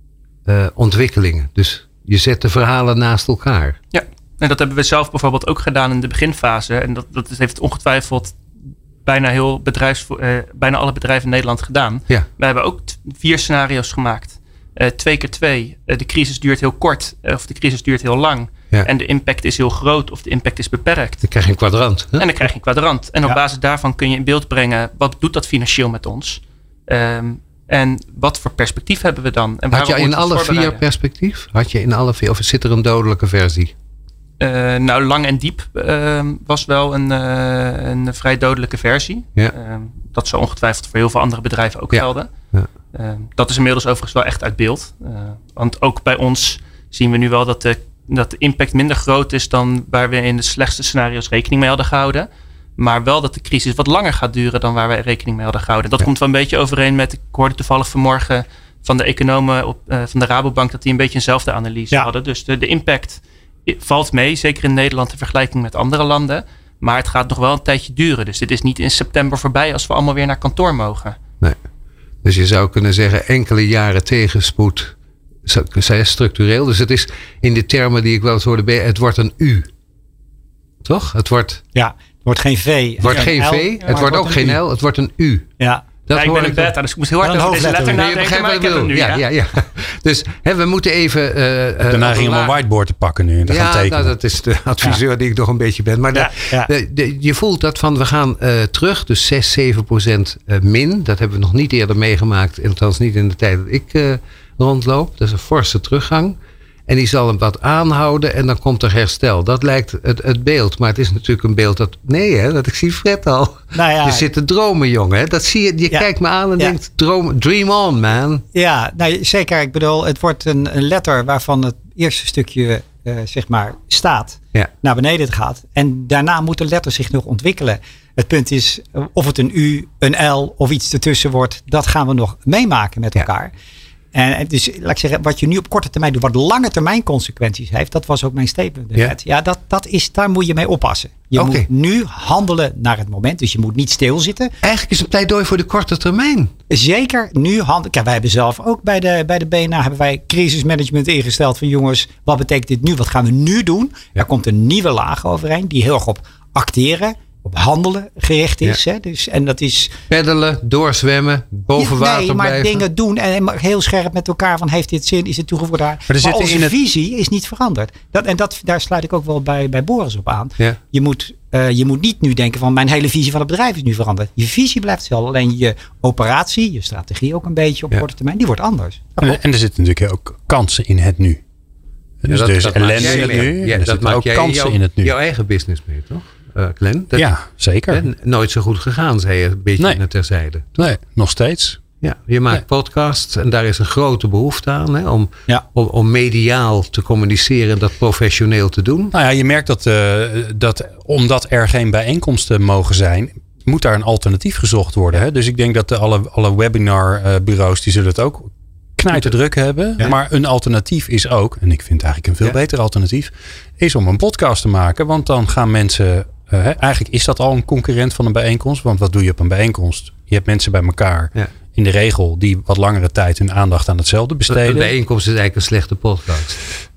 uh, ontwikkelingen. Dus je zet de verhalen naast elkaar. Ja, en dat hebben we zelf bijvoorbeeld ook gedaan in de beginfase. En dat, dat heeft ongetwijfeld bijna, heel bedrijfs, uh, bijna alle bedrijven in Nederland gedaan. Ja. We hebben ook t- vier scenario's gemaakt. Uh, twee keer twee. Uh, de crisis duurt heel kort uh, of de crisis duurt heel lang. Ja. En de impact is heel groot of de impact is beperkt. Dan krijg je een kwadrant. Hè? En dan krijg je een kwadrant. En op ja. basis daarvan kun je in beeld brengen, wat doet dat financieel met ons? Um, en wat voor perspectief hebben we dan? En Had je in alle vier perspectief? Had je in alle vier? Of zit er een dodelijke versie? Uh, nou, lang en diep uh, was wel een, uh, een vrij dodelijke versie. Ja. Uh, dat zou ongetwijfeld voor heel veel andere bedrijven ook ja. gelden. Ja. Uh, dat is inmiddels overigens wel echt uit beeld. Uh, want ook bij ons zien we nu wel dat de, dat de impact minder groot is dan waar we in de slechtste scenario's rekening mee hadden gehouden. Maar wel dat de crisis wat langer gaat duren dan waar wij rekening mee hadden gehouden. Dat ja. komt wel een beetje overeen met, ik hoorde toevallig vanmorgen van de economen op, uh, van de Rabobank, dat die een beetje eenzelfde analyse ja. hadden. Dus de, de impact valt mee, zeker in Nederland in vergelijking met andere landen. Maar het gaat nog wel een tijdje duren. Dus dit is niet in september voorbij als we allemaal weer naar kantoor mogen. Nee. Dus je zou kunnen zeggen enkele jaren tegenspoed, structureel. Dus het is in de termen die ik wel eens hoorde, het wordt een U. Toch? Het wordt... Ja. Het wordt geen V. Het wordt geen V. Ja, het wordt ook geen L. Het wordt een U. Ja. Dat ja, ik ben een beta, dus ik moest heel hard over deze letter nadenken. Maar ik heb hem nu. Ja, ja. Ja, ja. Dus hè, we moeten even... Uh, Daarna ging om een whiteboard te pakken nu. En te ja, gaan tekenen. Nou, dat is de adviseur ja. die ik nog een beetje ben. Maar ja, de, ja. De, de, je voelt dat van we gaan uh, terug. Dus zes, zeven procent uh, min. Dat hebben we nog niet eerder meegemaakt. Althans niet in de tijd dat ik uh, rondloop. Dat is een forse teruggang. En die zal hem wat aanhouden en dan komt er herstel. Dat lijkt het, het beeld. Maar het is natuurlijk een beeld dat... Nee, hè, dat ik zie Fred al. Nou ja, je zit te dromen, jongen. Hè? Dat zie je. Je ja, kijkt me aan en ja. denkt, droom, dream on, man. Ja, nou, zeker. Ik bedoel, het wordt een, een letter waarvan het eerste stukje, uh, zeg maar, staat. Ja. Naar beneden gaat. En daarna moet de letter zich nog ontwikkelen. Het punt is, of het een U, een L of iets ertussen wordt. Dat gaan we nog meemaken met elkaar. Ja. En dus laat ik zeggen, wat je nu op korte termijn doet, wat lange termijn consequenties heeft, dat was ook mijn statement. Ja, ja dat, dat is, daar moet je mee oppassen. Je okay. moet nu handelen naar het moment, dus je moet niet stilzitten. Eigenlijk is het pleidooi voor de korte termijn. Zeker, nu handelen. Kijk, wij hebben zelf ook bij de, bij de B N A hebben wij crisismanagement ingesteld van jongens, wat betekent dit nu? Wat gaan we nu doen? Ja. Er komt een nieuwe laag overheen, die heel erg op acteren, op handelen gericht is. Ja. Hè? Dus, en dat is peddelen, doorzwemmen, boven water nee, maar blijven. Dingen doen en heel scherp met elkaar van heeft dit zin, is het toegevoegd daar. Maar, maar onze in het... visie is niet veranderd. Dat, en dat, daar sluit ik ook wel bij, bij Boris op aan. Ja. Je, moet, uh, je moet niet nu denken van mijn hele visie van het bedrijf is nu veranderd. Je visie blijft hetzelfde. Alleen je operatie, je strategie ook een beetje op ja. korte termijn, die wordt anders. En, en er zitten natuurlijk ook kansen in het nu. Dus ja, dat, er is ellende in het nu. Ja, er dat maakt ook jij kansen jou, in het nu. Jouw eigen business mee, toch? Uh, Glenn, dat ja, zeker. Hè, nooit zo goed gegaan, zei je een beetje nee. terzijde. Nee, nog steeds. Ja, je maakt nee. podcasts en daar is een grote behoefte aan hè, om, ja. om, om mediaal te communiceren en dat professioneel te doen. Nou ja, je merkt dat, uh, dat omdat er geen bijeenkomsten mogen zijn, moet daar een alternatief gezocht worden. Hè? Dus ik denk dat de alle, alle webinarbureaus die zullen het ook knijterdruk hebben. Ja. Maar een alternatief is ook, en ik vind eigenlijk een veel ja. beter alternatief, is om een podcast te maken. Want dan gaan mensen, uh, eigenlijk is dat al een concurrent van een bijeenkomst. Want wat doe je op een bijeenkomst? Je hebt mensen bij elkaar, ja. in de regel, die wat langere tijd hun aandacht aan hetzelfde besteden. Een bijeenkomst is eigenlijk een slechte podcast.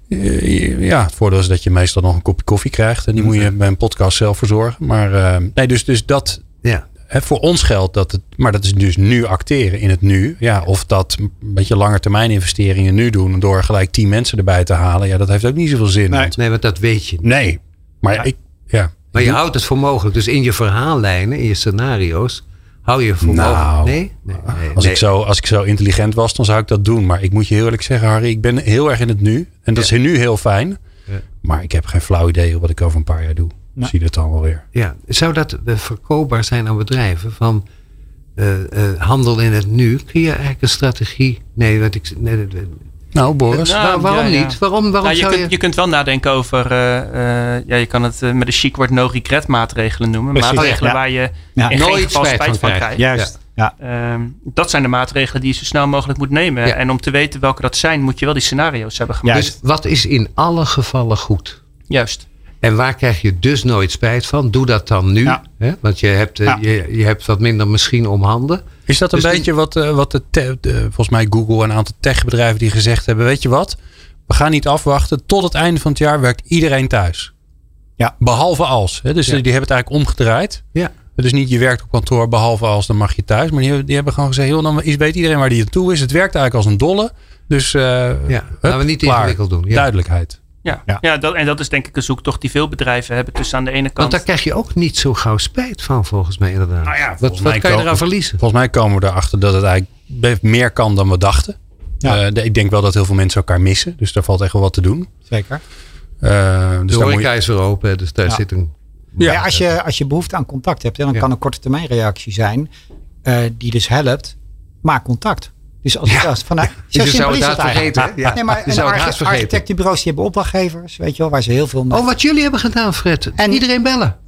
Uh, ja, het voordeel is dat je meestal nog een kopje koffie krijgt. En die moet je bij een podcast zelf verzorgen. Maar uh, nee, dus, dus dat... Ja. He, voor ons geldt dat het, maar dat is dus nu acteren in het nu. Ja, of dat een beetje lange termijn investeringen nu doen door gelijk tien mensen erbij te halen. Ja, dat heeft ook niet zoveel zin. Nee, want, nee want dat weet je niet. Nee, maar ja. ik, ja. Maar je houdt het voor mogelijk. Dus in je verhaallijnen, in je scenario's, hou je voor nou, mogelijk. Nee? nee, nee als, nee. Ik zo, als ik zo intelligent was, dan zou ik dat doen. Maar ik moet je heel eerlijk zeggen, Harry, ik ben heel erg in het nu. En dat ja. is nu heel fijn. Ja. Maar ik heb geen flauw idee wat ik over een paar jaar doe. Nou. Zie je dat dan wel weer. Ja, zou dat uh, verkoopbaar zijn aan bedrijven van uh, uh, handel in het nu? Kun je eigenlijk een strategie? Nee, wat ik. Nee, nee, nee. Nou, Boris, nou, Waar, waarom ja, ja. niet? Waarom, waarom nou, je, zou kunt, je... je kunt wel nadenken over. Uh, uh, ja, je kan het uh, met een chic woord no regret maatregelen noemen. Precies, maatregelen ja. waar je ja. in nooit geen geval spijt van krijgt. krijgt. Juist. Ja. Ja. Um, dat zijn de maatregelen die je zo snel mogelijk moet nemen. Ja. En om te weten welke dat zijn, moet je wel die scenario's hebben gemaakt. Dus wat is in alle gevallen goed? Juist. En waar krijg je dus nooit spijt van? Doe dat dan nu. Ja. Hè? Want je hebt, ja. je, je hebt wat minder misschien om handen. Is dat een dus beetje die... wat, uh, wat de, te, de volgens mij Google en een aantal techbedrijven die gezegd hebben. Weet je wat? We gaan niet afwachten. Tot het einde van het jaar werkt iedereen thuis. Ja. Behalve als. Hè? Dus ja. die hebben het eigenlijk omgedraaid. Ja. Dus niet je werkt op kantoor behalve als dan mag je thuis. Maar die, die hebben gewoon gezegd. Joh, dan weet iedereen waar die aan toe is. Het werkt eigenlijk als een dolle. Dus uh, ja. hup, laten we niet klaar. ingewikkeld doen. Ja. Duidelijkheid. Ja, ja. ja dat, en dat is denk ik een zoektocht die veel bedrijven hebben. Dus aan de ene kant. Want daar krijg je ook niet zo gauw spijt van, volgens mij inderdaad. Nou ja, wat wat kan je eraan verliezen? Volgens mij komen we erachter dat het eigenlijk meer kan dan we dachten. Ja. Uh, de, ik denk wel dat heel veel mensen elkaar missen. Dus daar valt echt wel wat te doen. Zeker. Uh, dus de horeca je... is weer open. Dus daar ja. zit een... Ja, ja als, je, als je behoefte aan contact hebt. Dan ja. kan een korte termijn reactie zijn. Uh, die dus helpt. Maak contact. Dus als ja. het vanuit, zo je zou het haast vergeten. Ja. Nee, maar je zou het haast architectenbureaus die hebben opdrachtgevers, weet je wel, waar ze heel veel. Oh, wat jullie hebben gedaan, Fred. En iedereen bellen.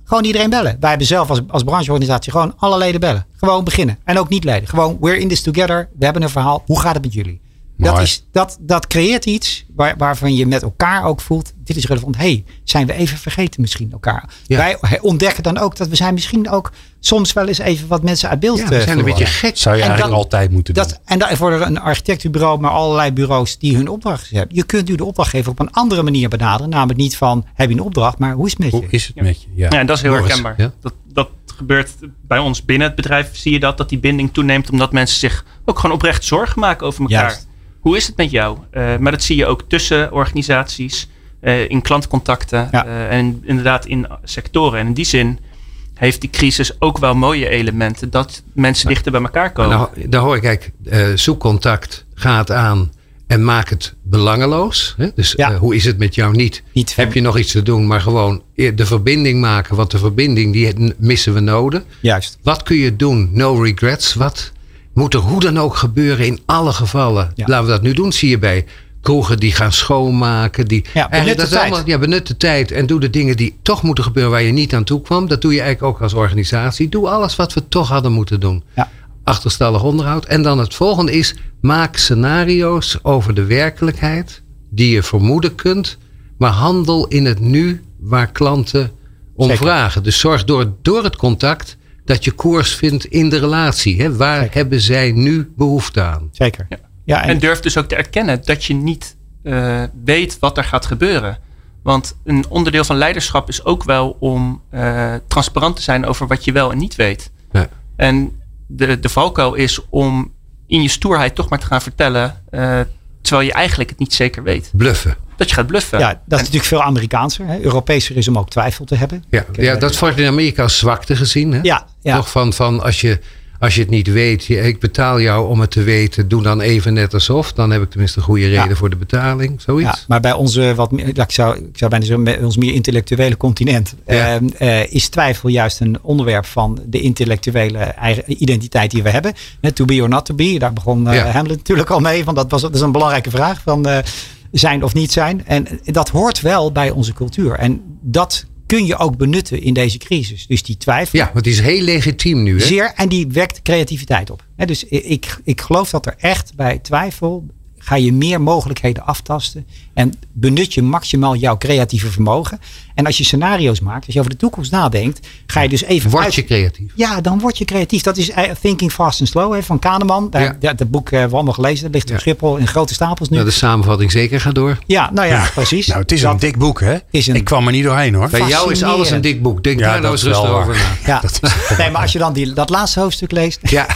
Gewoon iedereen bellen. Wij hebben zelf als, als brancheorganisatie gewoon alle leden bellen. Gewoon beginnen. En ook niet leden. Gewoon, we're in this together. We hebben een verhaal. Hoe gaat het met jullie? Dat, is, dat, dat creëert iets waar, waarvan je met elkaar ook voelt. Dit is relevant. Hey, zijn we even vergeten misschien elkaar? Ja. Wij ontdekken dan ook dat we zijn misschien ook soms wel eens even wat mensen uit beeld. Ja, we zijn een beetje gek. Zou je en eigenlijk dat, altijd moeten doen. Dat, en dat, voor een architectenbureau, maar allerlei bureaus die hun opdracht hebben. Je kunt nu de opdrachtgever op een andere manier benaderen. Namelijk niet van, heb je een opdracht, maar hoe is het met je? Hoe is het ja. met je? Ja, ja en dat is heel Morris, herkenbaar. Ja? Dat, dat gebeurt bij ons binnen het bedrijf. Zie je dat, dat die binding toeneemt. Omdat mensen zich ook gewoon oprecht zorgen maken over elkaar. Juist. Hoe is het met jou? Uh, maar dat zie je ook tussen organisaties, uh, in klantcontacten ja. uh, en inderdaad in sectoren. En in die zin heeft die crisis ook wel mooie elementen dat mensen ja. dichter bij elkaar komen. Nou, daar hoor ik, kijk, uh, zoek contact, ga het aan en maak het belangeloos. Hè? Dus ja. uh, hoe is het met jou niet? niet Heb je nog iets te doen, maar gewoon de verbinding maken. Want de verbinding die missen we nodig. Juist. Wat kun je doen? No regrets. Wat moet er hoe dan ook gebeuren in alle gevallen? Ja. Laten we dat nu doen, zie je bij kroegen die gaan schoonmaken. Die, ja, benut de tijd. Allemaal, ja, benut de tijd en doe de dingen die toch moeten gebeuren waar je niet aan toe kwam. Dat doe je eigenlijk ook als organisatie. Doe alles wat we toch hadden moeten doen. Ja. Achterstallig onderhoud. En dan het volgende is, maak scenario's over de werkelijkheid die je vermoeden kunt. Maar handel in het nu waar klanten om Zeker. vragen. Dus zorg door, door het contact dat je koers vindt in de relatie. Hè? Waar Zeker. hebben zij nu behoefte aan? Zeker. Ja. Ja, en, en durf dus ook te erkennen dat je niet uh, weet wat er gaat gebeuren. Want een onderdeel van leiderschap is ook wel om uh, transparant te zijn over wat je wel en niet weet. Ja. En de, de valkuil is om in je stoerheid toch maar te gaan vertellen, uh, terwijl je eigenlijk het niet zeker weet. Bluffen. Dat je gaat bluffen. Ja, dat is en, natuurlijk veel Amerikaanser. Hè? Europeeser is om ook twijfel te hebben. Ja, ja dat wordt in Amerika als zwakte gezien. Hè? Ja, ja. Toch van, van als je... Als je het niet weet, ik betaal jou om het te weten. Doe dan even net alsof. Dan heb ik tenminste een goede reden ja. voor de betaling. Zoiets. Ja, maar bij onze, wat, ik zou, ik zou bijna zeggen, bij ons meer intellectuele continent. Ja. Uh, uh, is twijfel juist een onderwerp van de intellectuele eigen identiteit die we hebben. Uh, to be or not to be. Daar begon uh, ja. Hamlet natuurlijk al mee. Want dat, was, dat is een belangrijke vraag. Van uh, zijn of niet zijn. En dat hoort wel bij onze cultuur. En dat kun je ook benutten in deze crisis. Dus die twijfel. Ja, want die is heel legitiem nu. Hè? Zeer, en die wekt creativiteit op. He, dus ik, ik geloof dat er echt bij twijfel ga je meer mogelijkheden aftasten. En benut je maximaal jouw creatieve vermogen. En als je scenario's maakt, als je over de toekomst nadenkt, ga je dus even Word uit... je creatief. Ja, dan word je creatief. Dat is Thinking Fast and Slow hè, van Kahneman. Daar, ja. Dat boek hebben we allemaal gelezen. Dat ligt op ja. Schiphol in grote stapels nu. Nou, de samenvatting zeker gaat door. Ja, nou ja, precies. Nou, het is dat, een dik boek, hè? Is een, ik kwam er niet doorheen, hoor. Bij jou is alles een dik boek. Denk ja, daar nou eens rustig over na. Ja. Dat is nee, maar als je dan die, dat laatste hoofdstuk leest... Ja.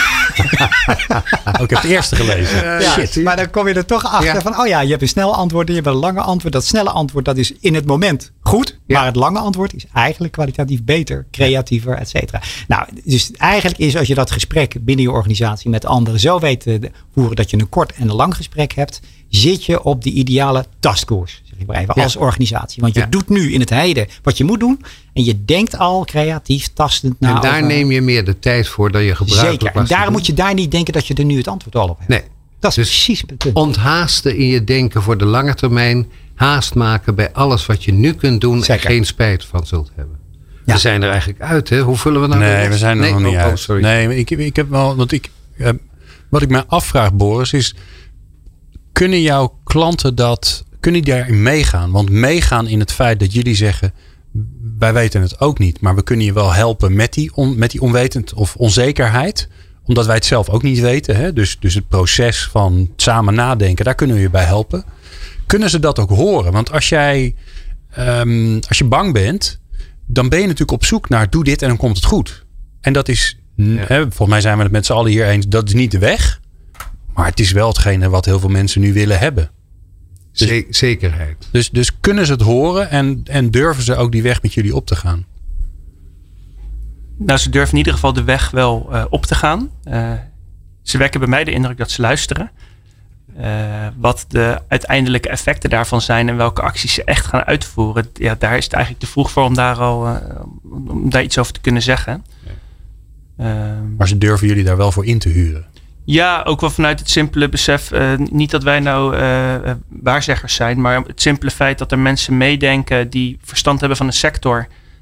oh, ik heb het eerste gelezen. Uh, ja, Shit. Maar dan kom je er toch achter ja. van... oh ja, je hebt een snel antwoord en je hebt een lange antwoord. Dat snelle antwoord, dat is in het moment goed. Ja. Maar het lange antwoord is eigenlijk kwalitatief beter, creatiever, et cetera. Nou, dus eigenlijk is als je dat gesprek binnen je organisatie met anderen zo weet te voeren dat je een kort en een lang gesprek hebt, zit je op de ideale taskkoers, zeg ik maar even, ja. als organisatie. Want je ja. doet nu in het heden wat je moet doen en je denkt al creatief, tastend na. En daar over... neem je meer de tijd voor dan je gebruikelijk Zeker. En daarom moet je daar niet denken dat je er nu het antwoord al op hebt. Nee. Dat is dus precies het punt. Onthaasten in je denken voor de lange termijn. Haast maken bij alles wat je nu kunt doen Zeker. en geen spijt van zult hebben. Ja. We zijn er eigenlijk uit, hè? Hoe vullen we nou? Nee, we zijn er nee, nog niet oh, uit. Oh, sorry. Nee, ik, ik heb wel, want ik, uh, wat ik mij afvraag, Boris, is: kunnen jouw klanten dat, kunnen die daarin meegaan? Want meegaan in het feit dat jullie zeggen, wij weten het ook niet, maar we kunnen je wel helpen met die, on, met die onwetend of onzekerheid, omdat wij het zelf ook niet weten. Hè? Dus, dus het proces van samen nadenken, daar kunnen we je bij helpen. Kunnen ze dat ook horen? Want als jij, um, als je bang bent, dan ben je natuurlijk op zoek naar doe dit en dan komt het goed. En dat is, ja. hè, volgens mij zijn we het met z'n allen hier eens, dat is niet de weg. Maar het is wel hetgene wat heel veel mensen nu willen hebben. Dus, Zekerheid. Dus, dus kunnen ze het horen en, en durven ze ook die weg met jullie op te gaan? Nou, ze durven in ieder geval de weg wel uh, op te gaan. Uh, ze wekken bij mij de indruk dat ze luisteren. Uh, wat de uiteindelijke effecten daarvan zijn en welke acties ze echt gaan uitvoeren. Ja, daar is het eigenlijk te vroeg voor om daar al uh, om daar iets over te kunnen zeggen. Ja. Uh, maar ze durven jullie daar wel voor in te huren? Ja, ook wel vanuit het simpele besef. Uh, niet dat wij nou uh, waarzeggers zijn, maar het simpele feit dat er mensen meedenken die verstand hebben van een sector.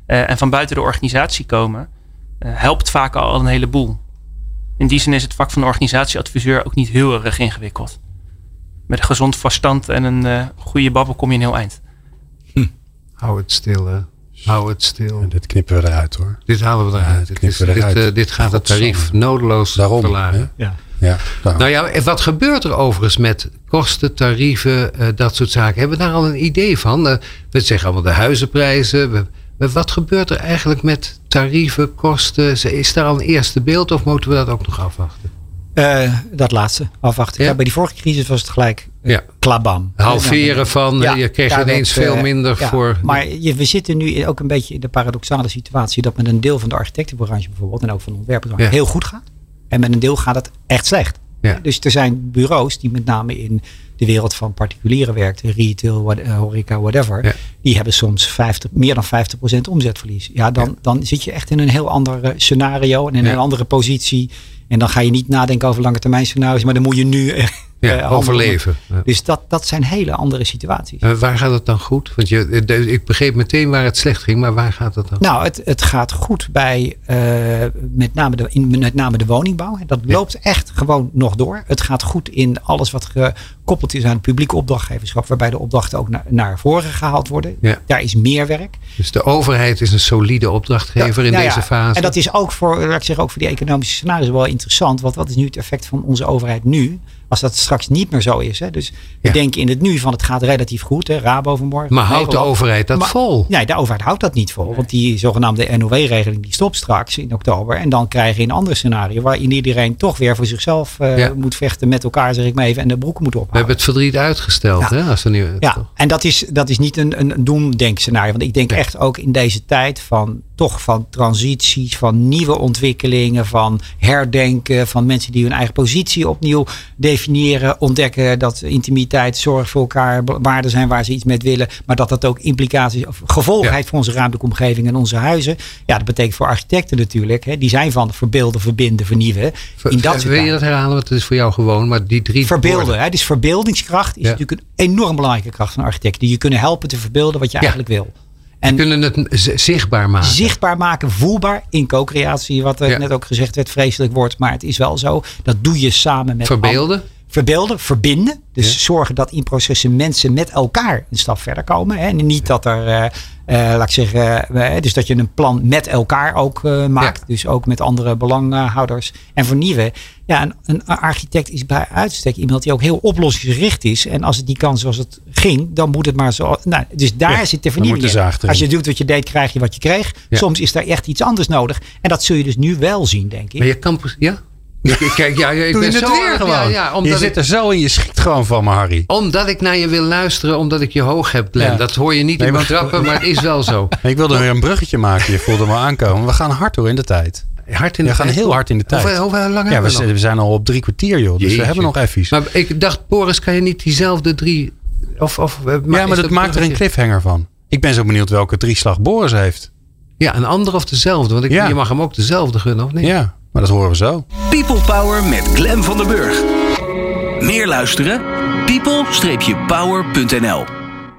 uh, en van buiten de organisatie komen, uh, helpt vaak al een heleboel. In die zin is het vak van de organisatieadviseur ook niet heel erg ingewikkeld. Met een gezond verstand en een uh, goede babbel kom je een heel eind. Hm. Hou het stil, hè. Hou het stil. Ja, dit knippen we eruit, hoor. Dit halen we eruit. Ja, dit, is, we eruit. Dit, uh, dit gaat het tarief nodeloos daarom, verlagen. Ja. Ja, nou ja, wat gebeurt er overigens met kosten, tarieven, uh, dat soort zaken? Hebben we daar al een idee van? Uh, we zeggen allemaal de huizenprijzen. We, we, wat gebeurt er eigenlijk met tarieven, kosten? Is daar al een eerste beeld of moeten we dat ook nog afwachten? Uh, dat laatste, afwachten. Ja? Ja, bij die vorige crisis was het gelijk uh, ja. klabam. Halveren van, ja, je kreeg ja, ineens dat, veel uh, minder ja, voor... Maar je, we zitten nu ook een beetje in de paradoxale situatie dat met een deel van de architectenbranche bijvoorbeeld en ook van de ontwerpers ja. heel goed gaat. En met een deel gaat het echt slecht. Ja. Dus er zijn bureaus die met name in de wereld van particulieren werkt, retail, what, uh, horeca, whatever. Ja. Die hebben soms vijftig, meer dan vijftig procent omzetverlies. Ja, dan, ja. dan zit je echt in een heel ander uh, scenario en in ja. een andere positie. En dan ga je niet nadenken over lange termijn scenario's, maar dan moet je nu uh, ja, uh, overleven. Ja. Dus dat, dat zijn hele andere situaties. Uh, waar gaat het dan goed? Want je, ik begreep meteen waar het slecht ging, maar waar gaat het dan? Nou, het, het gaat goed bij uh, met, name de, in, met name de woningbouw. Dat loopt ja. echt gewoon nog door. Het gaat goed in alles wat gekoppeld is aan het publieke opdrachtgeverschap, waarbij de opdrachten ook naar, naar voren gehaald worden. Ja. Daar is meer werk. Dus de overheid is een solide opdrachtgever ja, in nou deze ja. fase. En dat is ook voor, laat ik zeggen, ook voor die economische scenario's wel interessant. Want wat is nu het effect van onze overheid nu? Als dat straks niet meer zo is. Hè? Dus we ja. denken in het nu van het gaat relatief goed. Hè? Rabo vanmorgen. Maar houdt de overheid dat maar, vol? Nee, de overheid houdt dat niet vol. Nee. Want die zogenaamde N O W-regeling die stopt straks in oktober. En dan krijg je een ander scenario waarin iedereen toch weer voor zichzelf uh, ja. moet vechten met elkaar, zeg ik maar even, en de broeken moet ophouden. We hebben het verdriet uitgesteld. Ja, hè? Als we nu, ja. en dat is, dat is niet een, een doemdenkscenario. Want ik denk ja. echt ook in deze tijd van toch van transities, van nieuwe ontwikkelingen, van herdenken, van mensen die hun eigen positie opnieuw definiëren, ontdekken dat intimiteit, zorg voor elkaar waarden zijn waar ze iets mee willen, maar dat dat ook implicaties of gevolgen ja. heeft voor onze ruimtelijke omgeving en onze huizen. Ja, dat betekent voor architecten natuurlijk. Hè, die zijn van verbeelden, verbinden, vernieuwen. Ver, in dat wil je dat herhalen? Want het is voor jou gewoon, maar die drie verbeelden. Hè, dus verbeeldingskracht is ja. natuurlijk een enorm belangrijke kracht van architecten. Die je kunnen helpen te verbeelden wat je ja. eigenlijk wil. En kunnen het zichtbaar maken. Zichtbaar maken, voelbaar in co-creatie. Wat ja. net ook gezegd werd, vreselijk wordt. Maar het is wel zo. Dat doe je samen met Verbeelden. Anderen. Verbeelden, verbinden. Dus ja. zorgen dat in processen mensen met elkaar een stap verder komen. Hè. En niet dat er, uh, uh, laat ik zeggen, uh, dus dat je een plan met elkaar ook uh, maakt. Ja. Dus ook met andere belanghouders. En vernieuwen. Ja, een, een architect is bij uitstek iemand die ook heel oplossingsgericht is. En als het niet kan zoals het ging, dan moet het maar zo. Nou, dus daar ja, zit de vernieuwing in. Als je doet wat je deed, krijg je wat je kreeg. Ja. Soms is daar echt iets anders nodig. En dat zul je dus nu wel zien, denk ik. Maar je kan, ja? Kijk, ja, ik Doe ben je het zo, weer gewoon. Ja, ja, je zit ik, er zo in, je schikt gewoon van me, Harry. Omdat ik naar je wil luisteren, omdat ik je hoog heb, Glenn. Ja. Dat hoor je niet nee, in mijn trappen, maar het is wel zo. Ik wilde weer een bruggetje maken, je voelde me aankomen. We gaan hard door in de tijd. Hard in de we tijd? gaan heel hard in de tijd. Hoe, hoe lang ja, hebben we, we nog? we zijn al op drie kwartier, joh. Dus Jeetje. we hebben nog even. Maar ik dacht, Boris, kan je niet diezelfde drie... Of, of, ja, maar dat, dat maakt er een cliffhanger van. Ik ben zo benieuwd welke drieslag Boris heeft. Ja, een ander of dezelfde. Want ik, ja. je mag hem ook dezelfde gunnen, of niet? Ja, maar dat horen we zo. People Power met Glenn van den Burg. Meer luisteren? people power punt n l.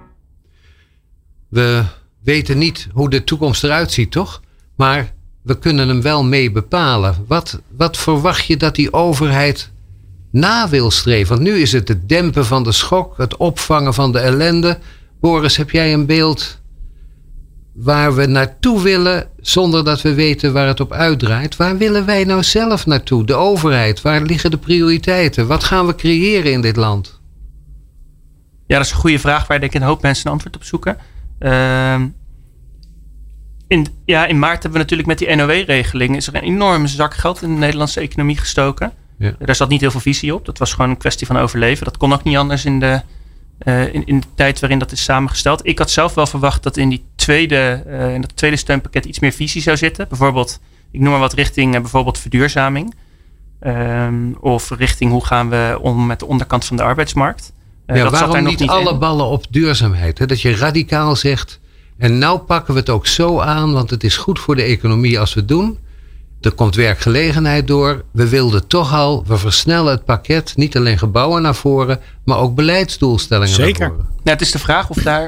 We weten niet hoe de toekomst eruit ziet, toch? Maar we kunnen hem wel mee bepalen. Wat, wat verwacht je dat die overheid na wil streven? Want nu is het het dempen van de schok, het opvangen van de ellende. Boris, heb jij een beeld waar we naartoe willen zonder dat we weten waar het op uitdraait? Waar willen wij nou zelf naartoe? De overheid, waar liggen de prioriteiten? Wat gaan we creëren in dit land? Ja, dat is een goede vraag waar denk ik een hoop mensen een antwoord op zoeken. Uh, in, ja, in maart hebben we natuurlijk met die N O W-regeling is er een enorme zak geld in de Nederlandse economie gestoken. Ja. Daar zat niet heel veel visie op. Dat was gewoon een kwestie van overleven. Dat kon ook niet anders in de, uh, in, in de tijd waarin dat is samengesteld. Ik had zelf wel verwacht dat in, die tweede, uh, in dat tweede steunpakket iets meer visie zou zitten. Bijvoorbeeld, ik noem maar wat richting uh, bijvoorbeeld verduurzaming. Um, of richting hoe gaan we om met de onderkant van de arbeidsmarkt. Uh, ja, dat waarom zat niet, niet alle in. ballen op duurzaamheid? Hè? Dat je radicaal zegt, en nou pakken we het ook zo aan, want het is goed voor de economie als we het doen. Er komt werkgelegenheid door. We wilden toch al, we versnellen het pakket. Niet alleen gebouwen naar voren, maar ook beleidsdoelstellingen Zeker. naar voren. Nou, het is de vraag of daar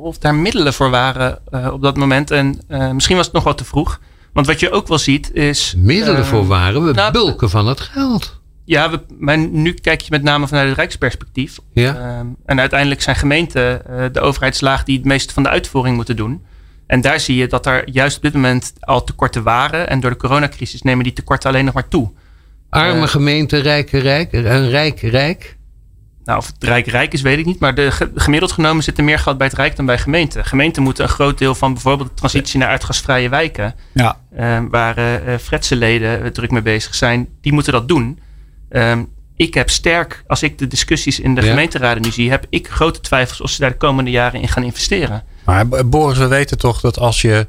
of daar middelen voor waren uh, op dat moment. En uh, misschien was het nog wat te vroeg. Want wat je ook wel ziet is... Middelen uh, voor waren? We nou, bulken van het geld. Ja, we, maar nu kijk je met name vanuit het rijksperspectief. Ja. Um, en uiteindelijk zijn gemeenten uh, de overheidslaag die het meeste van de uitvoering moeten doen. En daar zie je dat er juist op dit moment al tekorten waren. En door de coronacrisis nemen die tekorten alleen nog maar toe. Arme uh, gemeente, rijke rijk, een rijk rijk? Nou, of het rijk rijk is, weet ik niet. Maar de, gemiddeld genomen zit er meer geld bij het rijk dan bij gemeenten. Gemeenten moeten een groot deel van bijvoorbeeld de transitie naar aardgasvrije wijken. Ja. Uh, waar uh, Fretseleden druk mee bezig zijn. Die moeten dat doen. Um, ik heb sterk, als ik de discussies in de ja. gemeenteraden nu zie, heb ik grote twijfels of ze daar de komende jaren in gaan investeren. Maar Boris, we weten toch dat als je,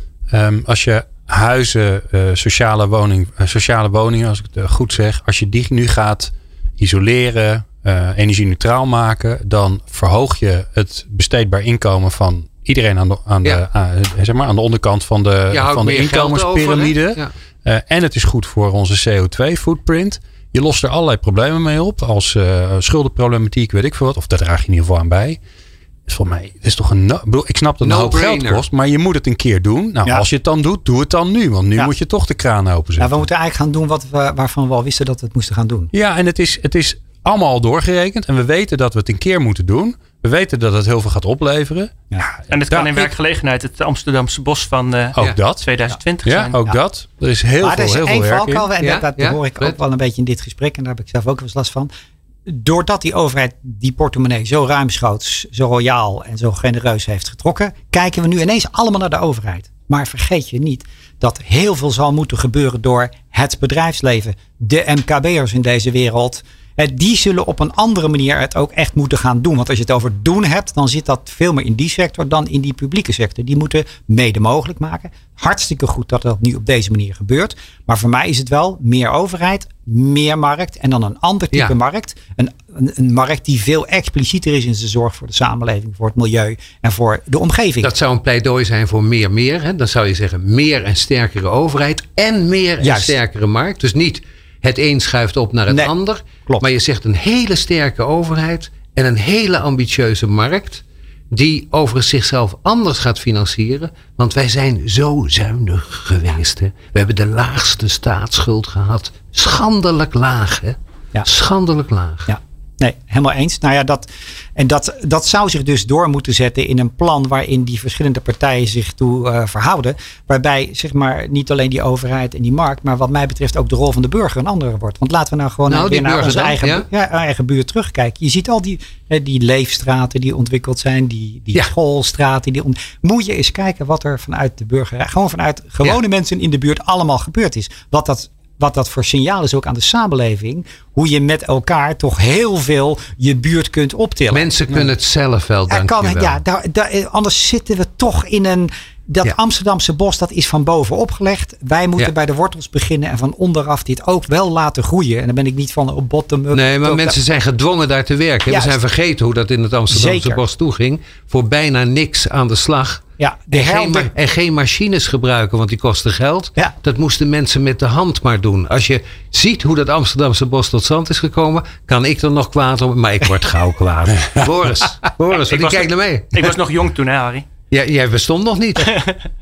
um, als je huizen, uh, sociale, woning, uh, sociale woningen, als ik het uh, goed zeg, als je die nu gaat isoleren, uh, energie-neutraal maken, dan verhoog je het besteedbaar inkomen van iedereen aan de, aan de, ja. uh, zeg maar, aan de onderkant van de, van de inkomenspyramide. Ja. Uh, en het is goed voor onze C O twee footprint. Je lost er allerlei problemen mee op. Als uh, schuldenproblematiek, weet ik veel wat. Of daar draag je in ieder geval aan bij. Dus voor mij, het is toch een... No, bedoel, ik snap dat het een hoop geld kost. Maar je moet het een keer doen. Nou, ja. Als je het dan doet, doe het dan nu. Want nu ja. moet je toch de kraan openzetten. Ja, we moeten eigenlijk gaan doen wat we, waarvan we al wisten dat we het moesten gaan doen. Ja, en het is, het is allemaal al doorgerekend. En we weten dat we het een keer moeten doen. We weten dat het heel veel gaat opleveren. Ja. En het kan in werkgelegenheid het Amsterdamse bos van uh, ook dat. twintig twintig ja, zijn. ook ja. dat. Er is heel maar veel, er is heel één veel werk in. valkuil, en ja? dat, dat ja? hoor ik Fred? ook wel een beetje in dit gesprek. En daar heb ik zelf ook wel eens last van. Doordat die overheid die portemonnee zo ruimschoots, zo royaal en zo genereus heeft getrokken, kijken we nu ineens allemaal naar de overheid. Maar vergeet je niet dat heel veel zal moeten gebeuren door het bedrijfsleven. De M K B'ers in deze wereld. Die zullen op een andere manier het ook echt moeten gaan doen. Want als je het over doen hebt, dan zit dat veel meer in die sector dan in die publieke sector. Die moeten mede mogelijk maken. Hartstikke goed dat dat nu op deze manier gebeurt. Maar voor mij is het wel meer overheid, meer markt en dan een ander type ja. markt. Een, een, een markt die veel explicieter is in zijn zorg voor de samenleving, voor het milieu en voor de omgeving. Dat zou een pleidooi zijn voor meer meer. Hè? Dan zou je zeggen meer en sterkere overheid en meer en Juist. sterkere markt. Dus niet het een schuift op naar het nee, ander. Klopt. Maar je zegt een hele sterke overheid en een hele ambitieuze markt die overigens zichzelf anders gaat financieren. Want wij zijn zo zuinig geweest. Hè? We hebben de laagste staatsschuld gehad. Schandelijk laag. Hè? Ja. Schandelijk laag. Ja. Nee, helemaal eens. Nou ja, dat, en dat, dat zou zich dus door moeten zetten in een plan waarin die verschillende partijen zich toe uh, verhouden. Waarbij zeg maar niet alleen die overheid en die markt, maar wat mij betreft ook de rol van de burger een andere wordt. Want laten we nou gewoon nou, weer naar onze dan, eigen, ja? Ja, eigen buurt terugkijken. Je ziet al die, die leefstraten die ontwikkeld zijn, die, die ja. schoolstraten. Die on... Moet je eens kijken wat er vanuit de burger, gewoon vanuit gewone ja. mensen in de buurt allemaal gebeurd is. Wat dat Wat dat voor signaal is ook aan de samenleving. Hoe je met elkaar toch heel veel je buurt kunt optillen. Mensen kunnen het zelf wel, dank je wel. Ja, daar, daar, anders zitten we toch in een... Dat ja. Amsterdamse bos, dat is van boven opgelegd. Wij moeten ja. bij de wortels beginnen en van onderaf dit ook wel laten groeien. En dan ben ik niet van op bottom-up. Nee, maar mensen zijn gedwongen daar te werken. Juist. We zijn vergeten hoe dat in het Amsterdamse Zeker. bos toeging. Voor bijna niks aan de slag. Ja, de en, geen, en geen machines gebruiken, want die kosten geld. Ja. Dat moesten mensen met de hand maar doen. Als je ziet hoe dat Amsterdamse bos tot stand is gekomen, kan ik er nog kwaad om. Maar ik word gauw kwaad. Boris, Boris, wat kijk naar mee. Ik was nog jong toen, hè, Harry? Ja, jij bestond nog niet.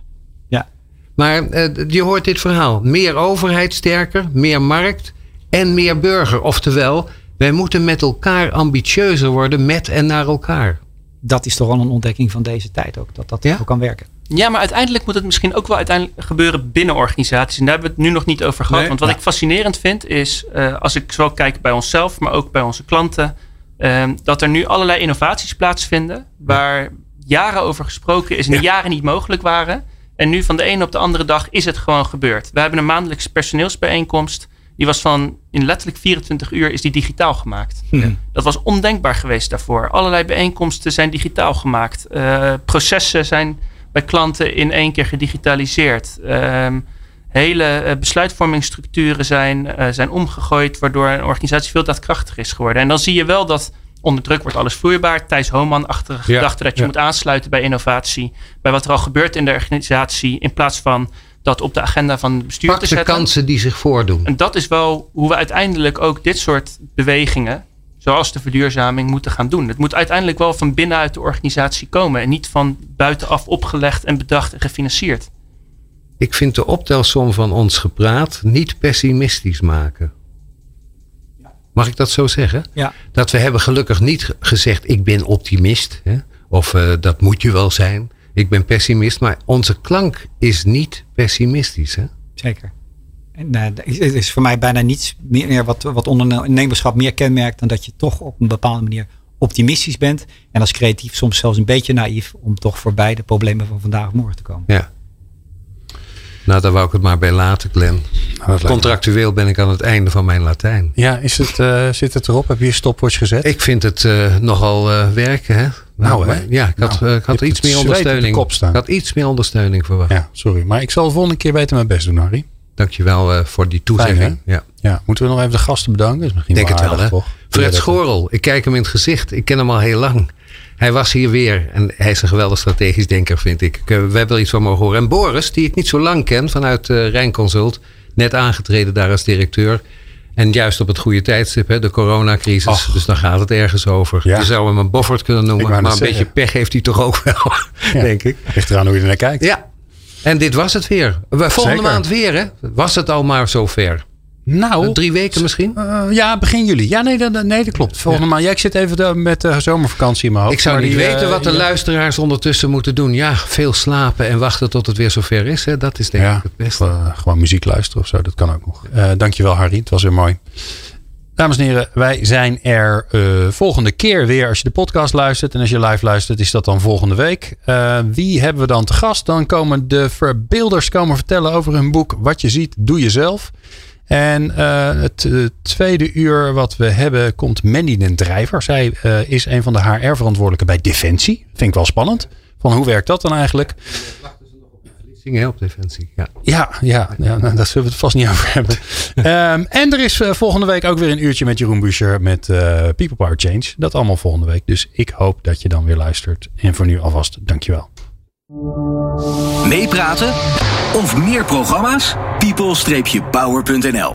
ja. Maar uh, je hoort dit verhaal. Meer overheid sterker, meer markt en meer burger. Oftewel, wij moeten met elkaar ambitieuzer worden met en naar elkaar. Dat is toch wel een ontdekking van deze tijd ook. Dat dat ja? ook kan werken. Ja, maar uiteindelijk moet het misschien ook wel uiteindelijk gebeuren binnen organisaties. En daar hebben we het nu nog niet over gehad. Nee, Want wat ja. ik fascinerend vind is, uh, als ik zowel kijk bij onszelf, maar ook bij onze klanten, uh, dat er nu allerlei innovaties plaatsvinden waar jaren over gesproken is en die ja. jaren niet mogelijk waren. En nu van de ene op de andere dag is het gewoon gebeurd. We hebben een maandelijkse personeelsbijeenkomst. Die was van in letterlijk vierentwintig uur is die digitaal gemaakt. Ja. Dat was ondenkbaar geweest daarvoor. Allerlei bijeenkomsten zijn digitaal gemaakt. Uh, processen zijn bij klanten in één keer gedigitaliseerd. Uh, hele uh, besluitvormingsstructuren zijn, uh, zijn omgegooid, waardoor een organisatie veel daadkrachtiger is geworden. En dan zie je wel dat onder druk wordt alles vloeibaar. Thijs Homan-achtige ja. gedachte dat je ja. moet aansluiten bij innovatie. Bij wat er al gebeurt in de organisatie. In plaats van dat op de agenda van het bestuur Pak te zetten. de kansen die zich voordoen. En dat is wel hoe we uiteindelijk ook dit soort bewegingen, zoals de verduurzaming, moeten gaan doen. Het moet uiteindelijk wel van binnenuit de organisatie komen en niet van buitenaf opgelegd en bedacht en gefinancierd. Ik vind de optelsom van ons gepraat niet pessimistisch maken. Mag ik dat zo zeggen? Ja. Dat we hebben gelukkig niet gezegd, ik ben optimist. Hè? Of uh, dat moet je wel zijn. Ik ben pessimist. Maar onze klank is niet pessimistisch. Hè? Zeker. En, uh, het is voor mij bijna niets meer wat, wat ondernemerschap meer kenmerkt dan dat je toch op een bepaalde manier optimistisch bent. En als creatief soms zelfs een beetje naïef om toch voorbij de problemen van vandaag of morgen te komen. Ja. Nou, daar wou ik het maar bij laten, Glenn. Nou, contractueel ben ik aan het einde van mijn Latijn. Ja, is het, uh, zit het erop? Heb je je stopwatch gezet? Ik vind het uh, nogal uh, werken. Hè? Nou, nou hè? Ja, ik had, nou, uh, ik had iets meer ondersteuning. Ik had iets meer ondersteuning verwacht. Ja, sorry. Maar ik zal de volgende keer beter mijn best doen, Harry. Dankjewel uh, voor die toezegging. Fijn, ja. Ja, moeten we nog even de gasten bedanken? Dat is misschien Denk wel het aardig, wel, hè? toch? Fred Schorel, ik kijk hem in het gezicht. Ik ken hem al heel lang. Hij was hier weer. En hij is een geweldig strategisch denker, vind ik. We hebben er iets van mogen horen. En Boris, die ik niet zo lang ken vanuit uh, Rijnconsult. Net aangetreden daar als directeur. En juist op het goede tijdstip, hè, de coronacrisis. Och. Dus dan gaat het ergens over. Ja. Je zou hem een Boffert kunnen noemen. Maar een zeggen. beetje pech heeft hij toch ook wel, ja. denk ik. Ligt eraan hoe je er naar kijkt. Ja. En dit was het weer. Volgende Zeker. maand weer, hè? Was het al maar zover? Nou, drie weken misschien? Uh, ja, begin juli. Ja, nee, dat, nee, dat klopt. Volgende ja. maand. Ja, ik zit even met de zomervakantie in mijn hoofd. Ik zou niet die, weten uh, wat de ja. luisteraars ondertussen moeten doen. Ja, veel slapen en wachten tot het weer zover is. Hè. Dat is denk ja, ik het beste. Uh, gewoon muziek luisteren of zo. Dat kan ook nog. Uh, dankjewel, Harry. Het was weer mooi. Dames en heren, wij zijn er uh, volgende keer weer als je de podcast luistert. En als je live luistert, is dat dan volgende week. Uh, wie hebben we dan te gast? Dan komen de verbeelders komen vertellen over hun boek Wat je ziet, doe je zelf. En uh, het uh, tweede uur wat we hebben komt Mandy den Drijver. Zij uh, is een van de H R-verantwoordelijken bij Defensie. Vind ik wel spannend. Van hoe werkt dat dan eigenlijk? Dingen op Defensie. Ja, ja, ja, ja nou, daar zullen we het vast niet over hebben. um, en er is uh, volgende week ook weer een uurtje met Jeroen Buescher met uh, People Power Change. Dat allemaal volgende week. Dus ik hoop dat je dan weer luistert. En voor nu alvast, dankjewel. Meepraten of meer programma's? people dash power punt n l